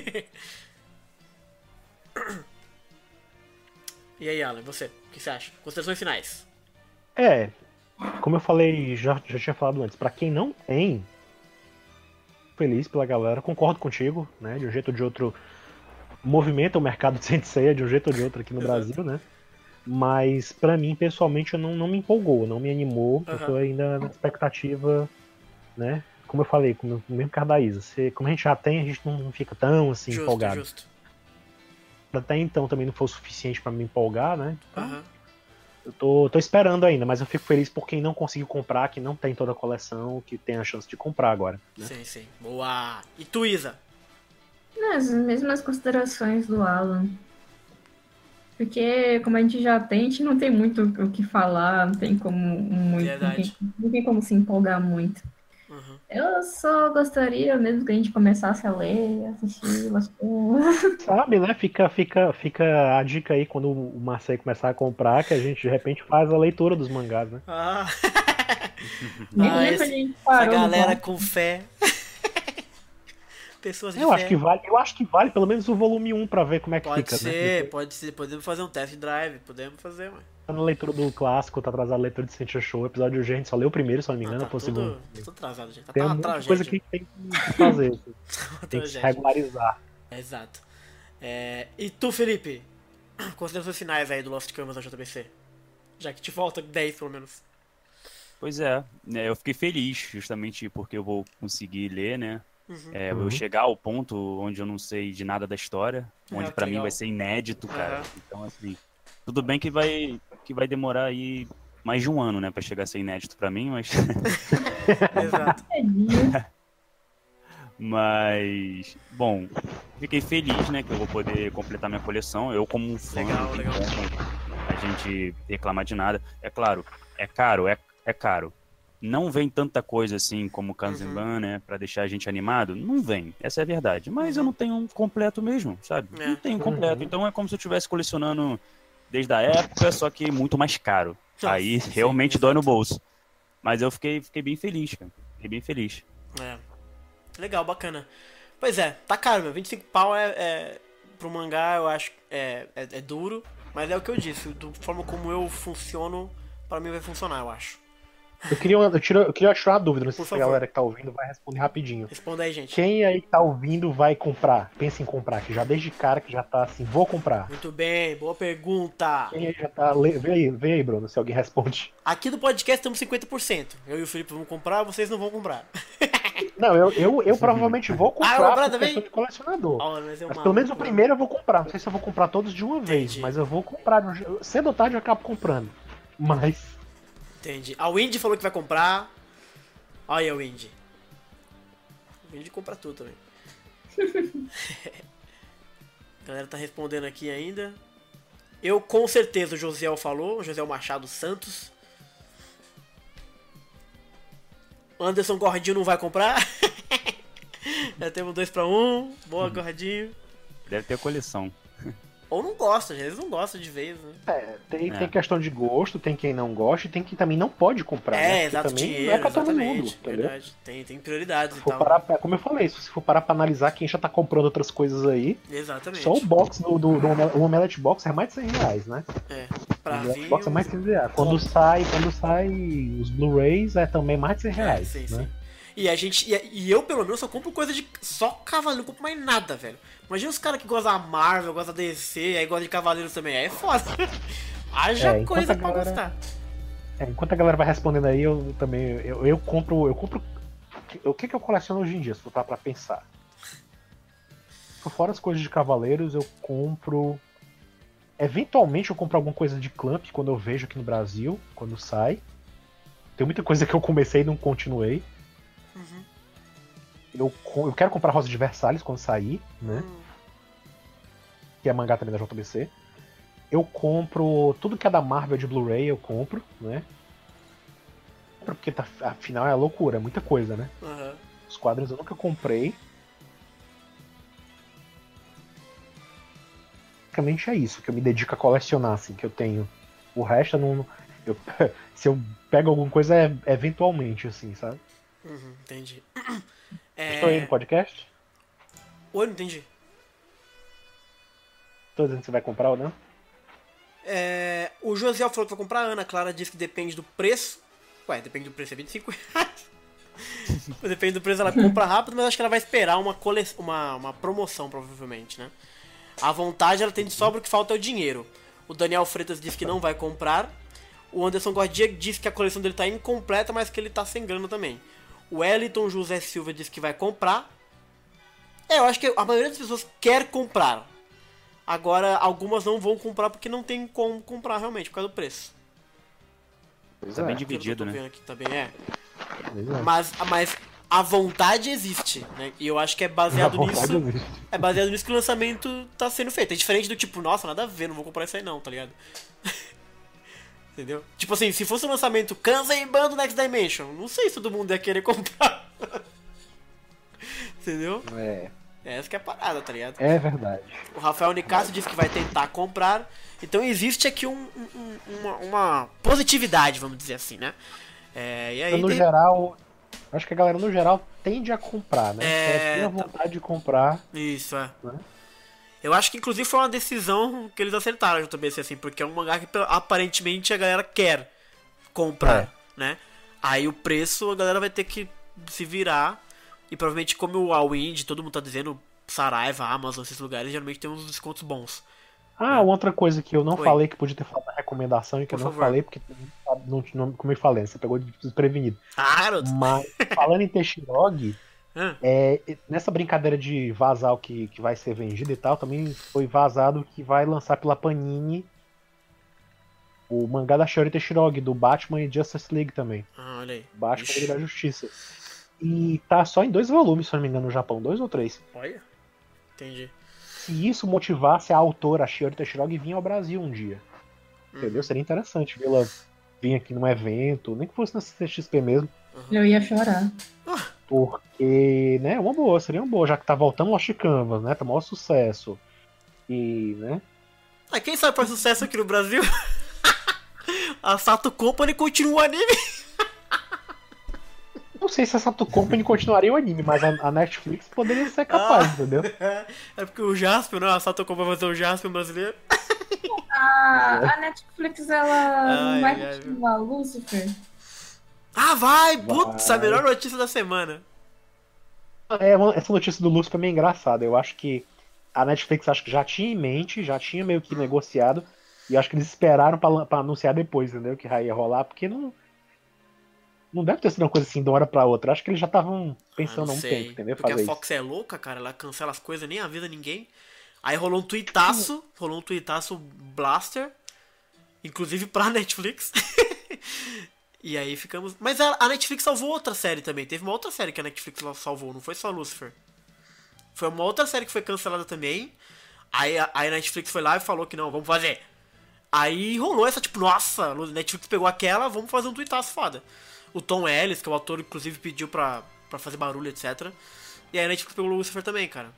E aí, Alan, você? O que você acha? Considerações finais. É, como eu falei, já, já tinha falado antes, pra quem não tem, feliz pela galera, concordo contigo, né? De um jeito ou de outro, movimenta o mercado de Sensei de um jeito ou de outro aqui no Exato. Brasil, né? Mas pra mim, pessoalmente, não, não me empolgou, não me animou. Uhum. Eu tô ainda na expectativa, né? Como eu falei, como o mesmo caso da Isa, se, como a gente já tem, a gente não fica tão assim Justo, empolgado. justo. Até então também não foi o suficiente pra me empolgar, né? Então, Uhum. Eu tô, tô esperando ainda, mas eu fico feliz por quem não conseguiu comprar, que não tem toda a coleção, que tem a chance de comprar agora. Né? Sim, sim. Boa! E tu, Isa? As mesmas considerações do Alan. Porque, como a gente já tem, a gente não tem muito o que falar, não tem como muito, não tem, Verdade. não tem como se empolgar muito. Uhum. Eu só gostaria mesmo que a gente começasse a ler, assistir as coisas. Sabe, né? Fica, fica, fica a dica aí quando o Marcelo começar a comprar, que a gente de repente faz a leitura dos mangás, né? Ah, Nem Ah, lembro esse- onde a gente essa parou. no galera ponto. com fé. Pessoas de Eu fé. acho que vale, eu acho que vale pelo menos o volume um pra ver como é que Pode fica, ser, né? pode ser. Podemos fazer um test drive. Podemos fazer, mano. Tá na leitura do clássico, tá atrasado a leitura de Sentia Show, episódio urgente, a gente só leu o primeiro, se eu não me Ah, engano, tá foi o tudo, segundo. tá tudo atrasado, gente. Tá Tem uma muita tragédia. coisa que tem que fazer, assim. Uma Tem que se tragédia. regularizar. Exato. É, e tu, Felipe? Considerações finais aí do Lost Canvas da J B C. Já que te falta dez, pelo menos. Pois é, né, eu fiquei feliz justamente porque eu vou conseguir ler, né? Uhum. É, Uhum. eu chegar ao ponto onde eu não sei de nada da história, Ah, onde que pra mim legal. vai ser inédito, cara. Aham. Então, assim, tudo bem que vai, que vai demorar aí mais de um ano, né, pra chegar a ser inédito pra mim, mas, Exato. Tadinho. mas, bom, fiquei feliz, né, que eu vou poder completar minha coleção. Eu como um fã, Legal, não tem legal. como a gente reclamar de nada. É claro, é caro, é, é caro. Não vem tanta coisa assim como Kanzenban, né, pra deixar a gente animado. Não vem, essa é a verdade. Mas eu não tenho um completo mesmo, sabe? É. Não tenho um completo. Uhum. Então é como se eu estivesse colecionando desde a época, só que muito mais caro. Nossa, Aí sim, realmente dói no exato. bolso. Mas eu fiquei, fiquei bem feliz, cara. Fiquei bem feliz. É. Legal, bacana. Pois é, tá caro, meu. vinte e cinco pau é, é pro mangá, eu acho é, é, é duro. Mas é o que eu disse, da forma como eu funciono, pra mim vai funcionar, eu acho. Eu queria, eu, tiro, eu queria tirar uma dúvida, não sei Por se a favor. galera que tá ouvindo vai responder rapidinho. Responda aí, gente. Quem aí que tá ouvindo vai comprar? Pensa em comprar, que já desde cara que já tá assim, vou comprar. Muito bem, boa pergunta. Quem aí já tá. le- Vê aí, vê aí, Bruno, se alguém responde. Aqui no podcast temos cinquenta por cento. Eu e o Felipe vamos comprar, vocês não vão comprar. Não, eu, eu, eu provavelmente vou Ah, vai comprar comprar por também? questão de colecionador. Ó, mas é Mas uma- pelo menos o primeiro eu vou comprar. Não sei se eu vou comprar todos de uma vez, Entendi. mas eu vou comprar. de um je- Cedo ou tarde eu acabo comprando. Mas. Entendi. A Windy falou que vai comprar. Olha aí a Windy. A Windy compra tudo também. A galera tá respondendo aqui ainda. Eu com certeza o Josiel falou, o Josiel Machado Santos. Anderson Gordinho não vai comprar. Já temos dois pra um. Boa, Gordinho. Deve ter coleção. Ou não gosta, às vezes não gosta de vez, né? É, tem, É. tem questão de gosto, tem quem não gosta e tem quem também não pode comprar. né? É, Porque exato, também dinheiro, não é pra todo exatamente. mundo, entendeu? Verdade. Tem, tem prioridades Se e for tal. parar pra- como eu falei, se for parar pra analisar quem já tá comprando outras coisas aí, Exatamente. só o box do, do, do Omel- o Omelette Box é mais de cem reais, né? É, O pra Omelette vir. Box é um- mais de cem reais. Quando sai, quando sai os Blu-rays é também mais de cem É, reais, sim, né? sim. E a gente. E, e eu, pelo menos, só compro coisa de. Só Cavaleiro, não compro mais nada, velho. Imagina os caras que gostam da Marvel, gostam da D C, aí gostam de Cavaleiros também. Aí é foda. Haja É, enquanto coisa a pra galera- gostar. É, enquanto a galera vai respondendo aí, eu também. Eu, eu compro. Eu compro. O que, que eu coleciono hoje em dia, se for parar pra pensar? Por fora as coisas de Cavaleiros, eu compro. Eventualmente eu compro alguma coisa de Clamp quando eu vejo aqui no Brasil, quando sai. Tem muita coisa que eu comecei e não continuei. Uhum. Eu, co- eu quero comprar Rosa de Versalhes quando sair, né? Hum, Que é mangá também da J B C. Eu compro tudo que é da Marvel de Blu-ray, eu compro, né? Porque tá, afinal é loucura, é muita coisa, né? aham. Os quadrinhos eu nunca comprei. Basicamente é isso, que eu me dedico a colecionar, assim, que eu tenho. O resto eu não. Eu, se eu pego alguma coisa é eventualmente, assim, sabe? Uhum, entendi. Estou aí no É... podcast? Oi, não entendi. Tô dizendo que você vai comprar ou não? É... O Josiel falou que vai comprar, a Ana Clara disse que depende do preço. Ué, depende do preço, é vinte e cinco reais. Depende do preço, ela compra rápido, mas acho que ela vai esperar uma, cole... uma, uma promoção, provavelmente, né? A vontade ela tem de sobra, o que falta é o dinheiro. O Daniel Freitas disse que não vai comprar. O Anderson Gordia disse que a coleção dele tá incompleta, mas que ele tá sem grana também. O Wellington José Silva disse que vai comprar. É, eu acho que a maioria das pessoas quer comprar. Agora, algumas não vão comprar porque não tem como comprar realmente, por causa do preço. Pois Tá é. bem Pelo que eu dividido, tô né? vendo aqui também é. Pois é. Mas, mas a vontade existe, né? E eu acho que é A baseado vontade nisso. existe. É baseado nisso que o lançamento tá sendo feito. É diferente do tipo, nossa, nada a ver, não vou comprar isso aí não, tá ligado? Entendeu? Tipo assim, se fosse um lançamento Kanza e Bando Next Dimension, não sei se todo mundo ia querer comprar. Entendeu? É, Essa que é a parada, tá ligado? é verdade. O Rafael Nicasso disse que vai tentar comprar. Então existe aqui um, um- uma, uma positividade, vamos dizer assim, né? É, e aí no de- geral, acho que a galera no geral tende a comprar, né? É, É, tem a tá. vontade de comprar, Isso, é. né? Eu acho que inclusive foi uma decisão que eles acertaram J B C, assim, porque é um mangá que aparentemente a galera quer comprar, É. né? Aí o preço a galera vai ter que se virar. E provavelmente, como o All-Wind, todo mundo tá dizendo, Saraiva, Amazon, esses lugares, geralmente tem uns descontos bons. Ah, outra coisa que eu não Oi. falei que podia ter falado na recomendação e que Por eu não favor. falei porque não, não, como eu falei, você pegou de desprevenido. Ah, garoto! Mas falando em Teixeirog, Ah, é, nessa brincadeira de vazar o que, que vai ser vendido e tal, também foi vazado que vai lançar pela Panini o mangá da Shiori Teixeirog, do Batman e Justice League também. ah, olha aí. Batman e Ixi, Liga da Justiça. E tá só em dois volumes, se não me engano, no Japão, dois ou três. olha. Entendi. Se isso motivasse a autora, a Shiori Teixeirog, vir ao Brasil um dia. Entendeu? Seria interessante vê-la vir aqui num evento, nem que fosse na C C X P mesmo. Eu ia chorar. Porque, né, uma boa, seria uma boa, já que tá voltando Lost Canvas, né? Tá maior sucesso. E, né? Ah, quem sabe faz sucesso aqui no Brasil? A Sato Company continua o anime. Não sei se a Sato Company continuaria o anime, mas a, a Netflix poderia ser capaz, Ah. entendeu? É porque o Jaspion, né? A Sato Company vai fazer o Jaspion brasileiro. A, a Netflix, ela não Ai, vai ai, continuar Lucifer? Ah, vai! Vai. Putz, a melhor notícia da semana. É, uma- essa notícia do Lúcio é meio engraçada. Eu acho que a Netflix acho que já tinha em mente, já tinha meio que negociado, e eu acho que eles esperaram pra, lan- pra anunciar depois, entendeu? Que ia rolar, porque não. Não deve ter sido uma coisa assim de uma hora pra outra. Acho que eles já estavam Ah, pensando não há um sei. tempo, entendeu? Porque Fazer a Fox é louca, cara. Ela cancela as coisas, nem avisa ninguém. Aí rolou um tuitaço, rolou um tuitaço Blaster, inclusive pra Netflix. E aí ficamos... Mas a a Netflix salvou outra série também. Teve uma outra série que a Netflix salvou, não foi só Lucifer. Foi uma outra série que foi cancelada também. Aí a, aí a Netflix foi lá e falou que não, vamos fazer. Aí rolou essa, tipo, nossa, a Netflix pegou aquela, vamos fazer um tuitaço foda. O Tom Ellis, que é o ator, inclusive pediu pra, pra fazer barulho, etcétera. E aí a Netflix pegou o Lucifer também, cara.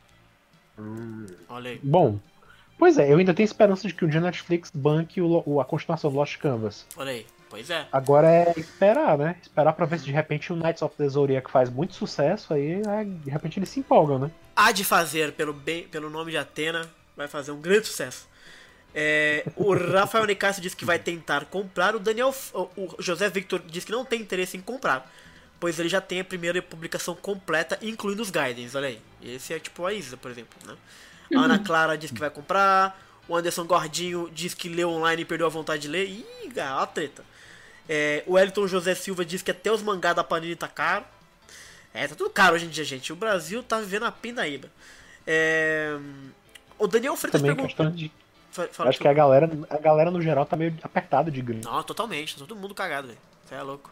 Olha aí. Bom, pois é, eu ainda tenho esperança de que um dia a Netflix banque o, Lo- o- a continuação do Lost Canvas. Olha aí. Pois é. Agora é esperar, né? Esperar pra ver se de repente o Knights of the Zodiac faz muito sucesso, aí é, de repente eles se empolgam, né? Há de fazer, pelo, bem, pelo nome de Atena, vai fazer um grande sucesso. É, o Rafael Nicásio disse que vai tentar comprar. O Daniel, o, o José Victor disse que não tem interesse em comprar, pois ele já tem a primeira publicação completa, incluindo os guidance. Olha aí. Esse é tipo a Isa, por exemplo, né? A Ana Clara disse que vai comprar. O Anderson Gordinho disse que leu online e perdeu a vontade de ler. Ih, ó a treta. É, o Wellington José Silva disse que até os mangá da Panini tá caro. É, tá tudo caro hoje em dia, gente. O Brasil tá vivendo a pindaíba. É, o Daniel Freitas Também perguntou... questão de. Fa- fala Acho que a galera, a galera no geral tá meio apertada de grana. Não, totalmente, tá todo mundo cagado, velho. Você é louco.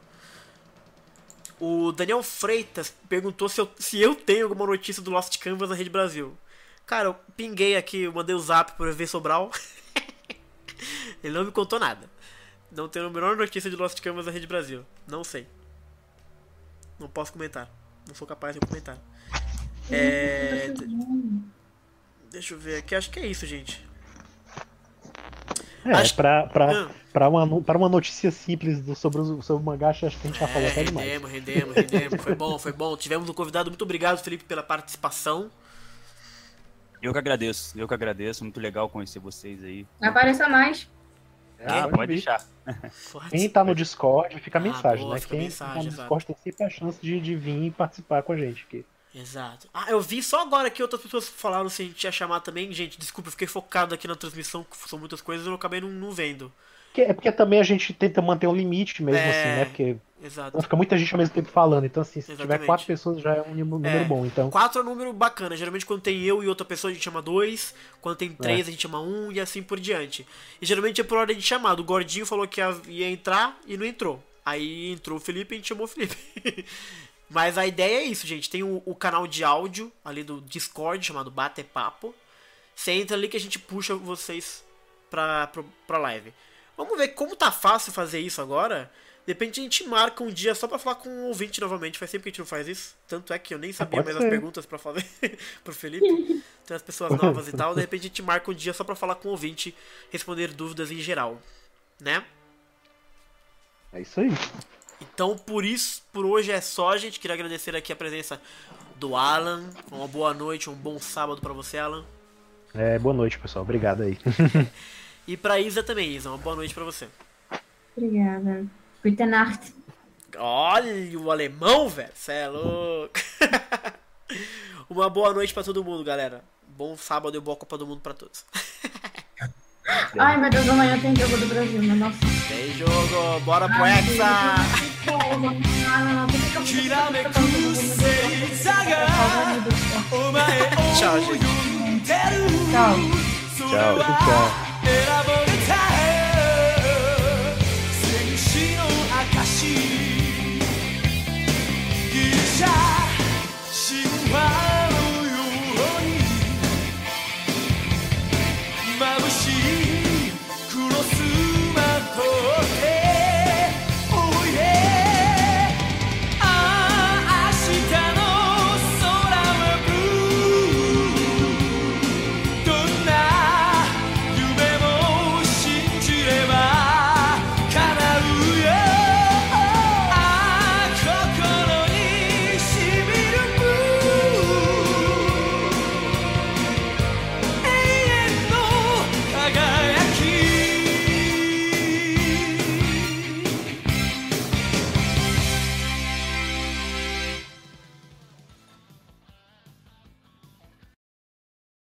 O Daniel Freitas perguntou se eu, se eu tenho alguma notícia do Lost Canvas na Rede Brasil. Cara, eu pinguei aqui, eu mandei o zap pro E V Sobral. Ele não me contou nada. Não tenho a menor notícia de Lost Canvas na Rede Brasil. Não sei. Não posso comentar. Não sou capaz de comentar. É... Deixa eu ver aqui, acho que é isso, gente. É, Acho- pra, pra, Hum. pra, uma, no- pra uma notícia simples do, sobre, o, sobre o mangá, acho que a gente já falou É, até demais. rendemos, rendemos, rendemos. Foi bom, foi bom. Tivemos um convidado. Muito obrigado, Felipe, pela participação. Eu que agradeço, eu que agradeço. Muito legal conhecer vocês aí. Apareça mais. É, Ah, pode deixar. Forte. Quem tá no Discord, fica a Ah, mensagem, boa, né? fica Quem mensagem, tá no exato. Discord tem sempre a chance de, de vir e participar com a gente aqui. Exato. Ah, eu vi só agora que outras pessoas falaram se a gente ia chamar também. Gente, desculpa, eu fiquei focado aqui na transmissão, que são muitas coisas e eu acabei não, não vendo. É porque também a gente tenta manter um limite mesmo, É, assim, né? Porque Exato. não fica muita gente ao mesmo tempo falando. Então, assim, se Exatamente. tiver quatro pessoas já é um número É, bom. Então, quatro é um número bacana. Geralmente quando tem eu e outra pessoa a gente chama dois. Quando tem três É. a gente chama um e assim por diante. E geralmente é por ordem de chamada. O Gordinho falou que ia, ia entrar e não entrou. Aí entrou o Felipe e a gente chamou o Felipe. Mas a ideia é isso, gente. Tem o, o canal de áudio ali do Discord chamado Bate Papo. Você entra ali que a gente puxa vocês pra, pra, pra live. Vamos ver como tá fácil fazer isso agora. De repente a gente marca um dia só pra falar com o ouvinte novamente. Faz tempo que a gente não faz isso. Tanto é que eu nem sabia pode mais ser. as perguntas pra fazer pro Felipe. Tem as pessoas novas e tal. De repente a gente marca um dia só pra falar com o ouvinte, responder dúvidas em geral. Né? é isso aí. Então por isso, por hoje é só, gente. Queria agradecer aqui a presença do Alan. Uma boa noite, um bom sábado pra você, Alan. É, boa noite, pessoal. Obrigado aí. E pra Isa também, Isa. Uma boa noite pra você. Obrigada. Gute Nacht. Olha o alemão, velho. Cê é louco. Uma boa noite pra todo mundo, galera. Bom sábado e boa Copa do Mundo pra todos. Ai, meu Deus, amanhã tem jogo do Brasil, meu nossa. Tem jogo, bora pro Hexa! Tchau, gente. Tchau. Tchau, tchau.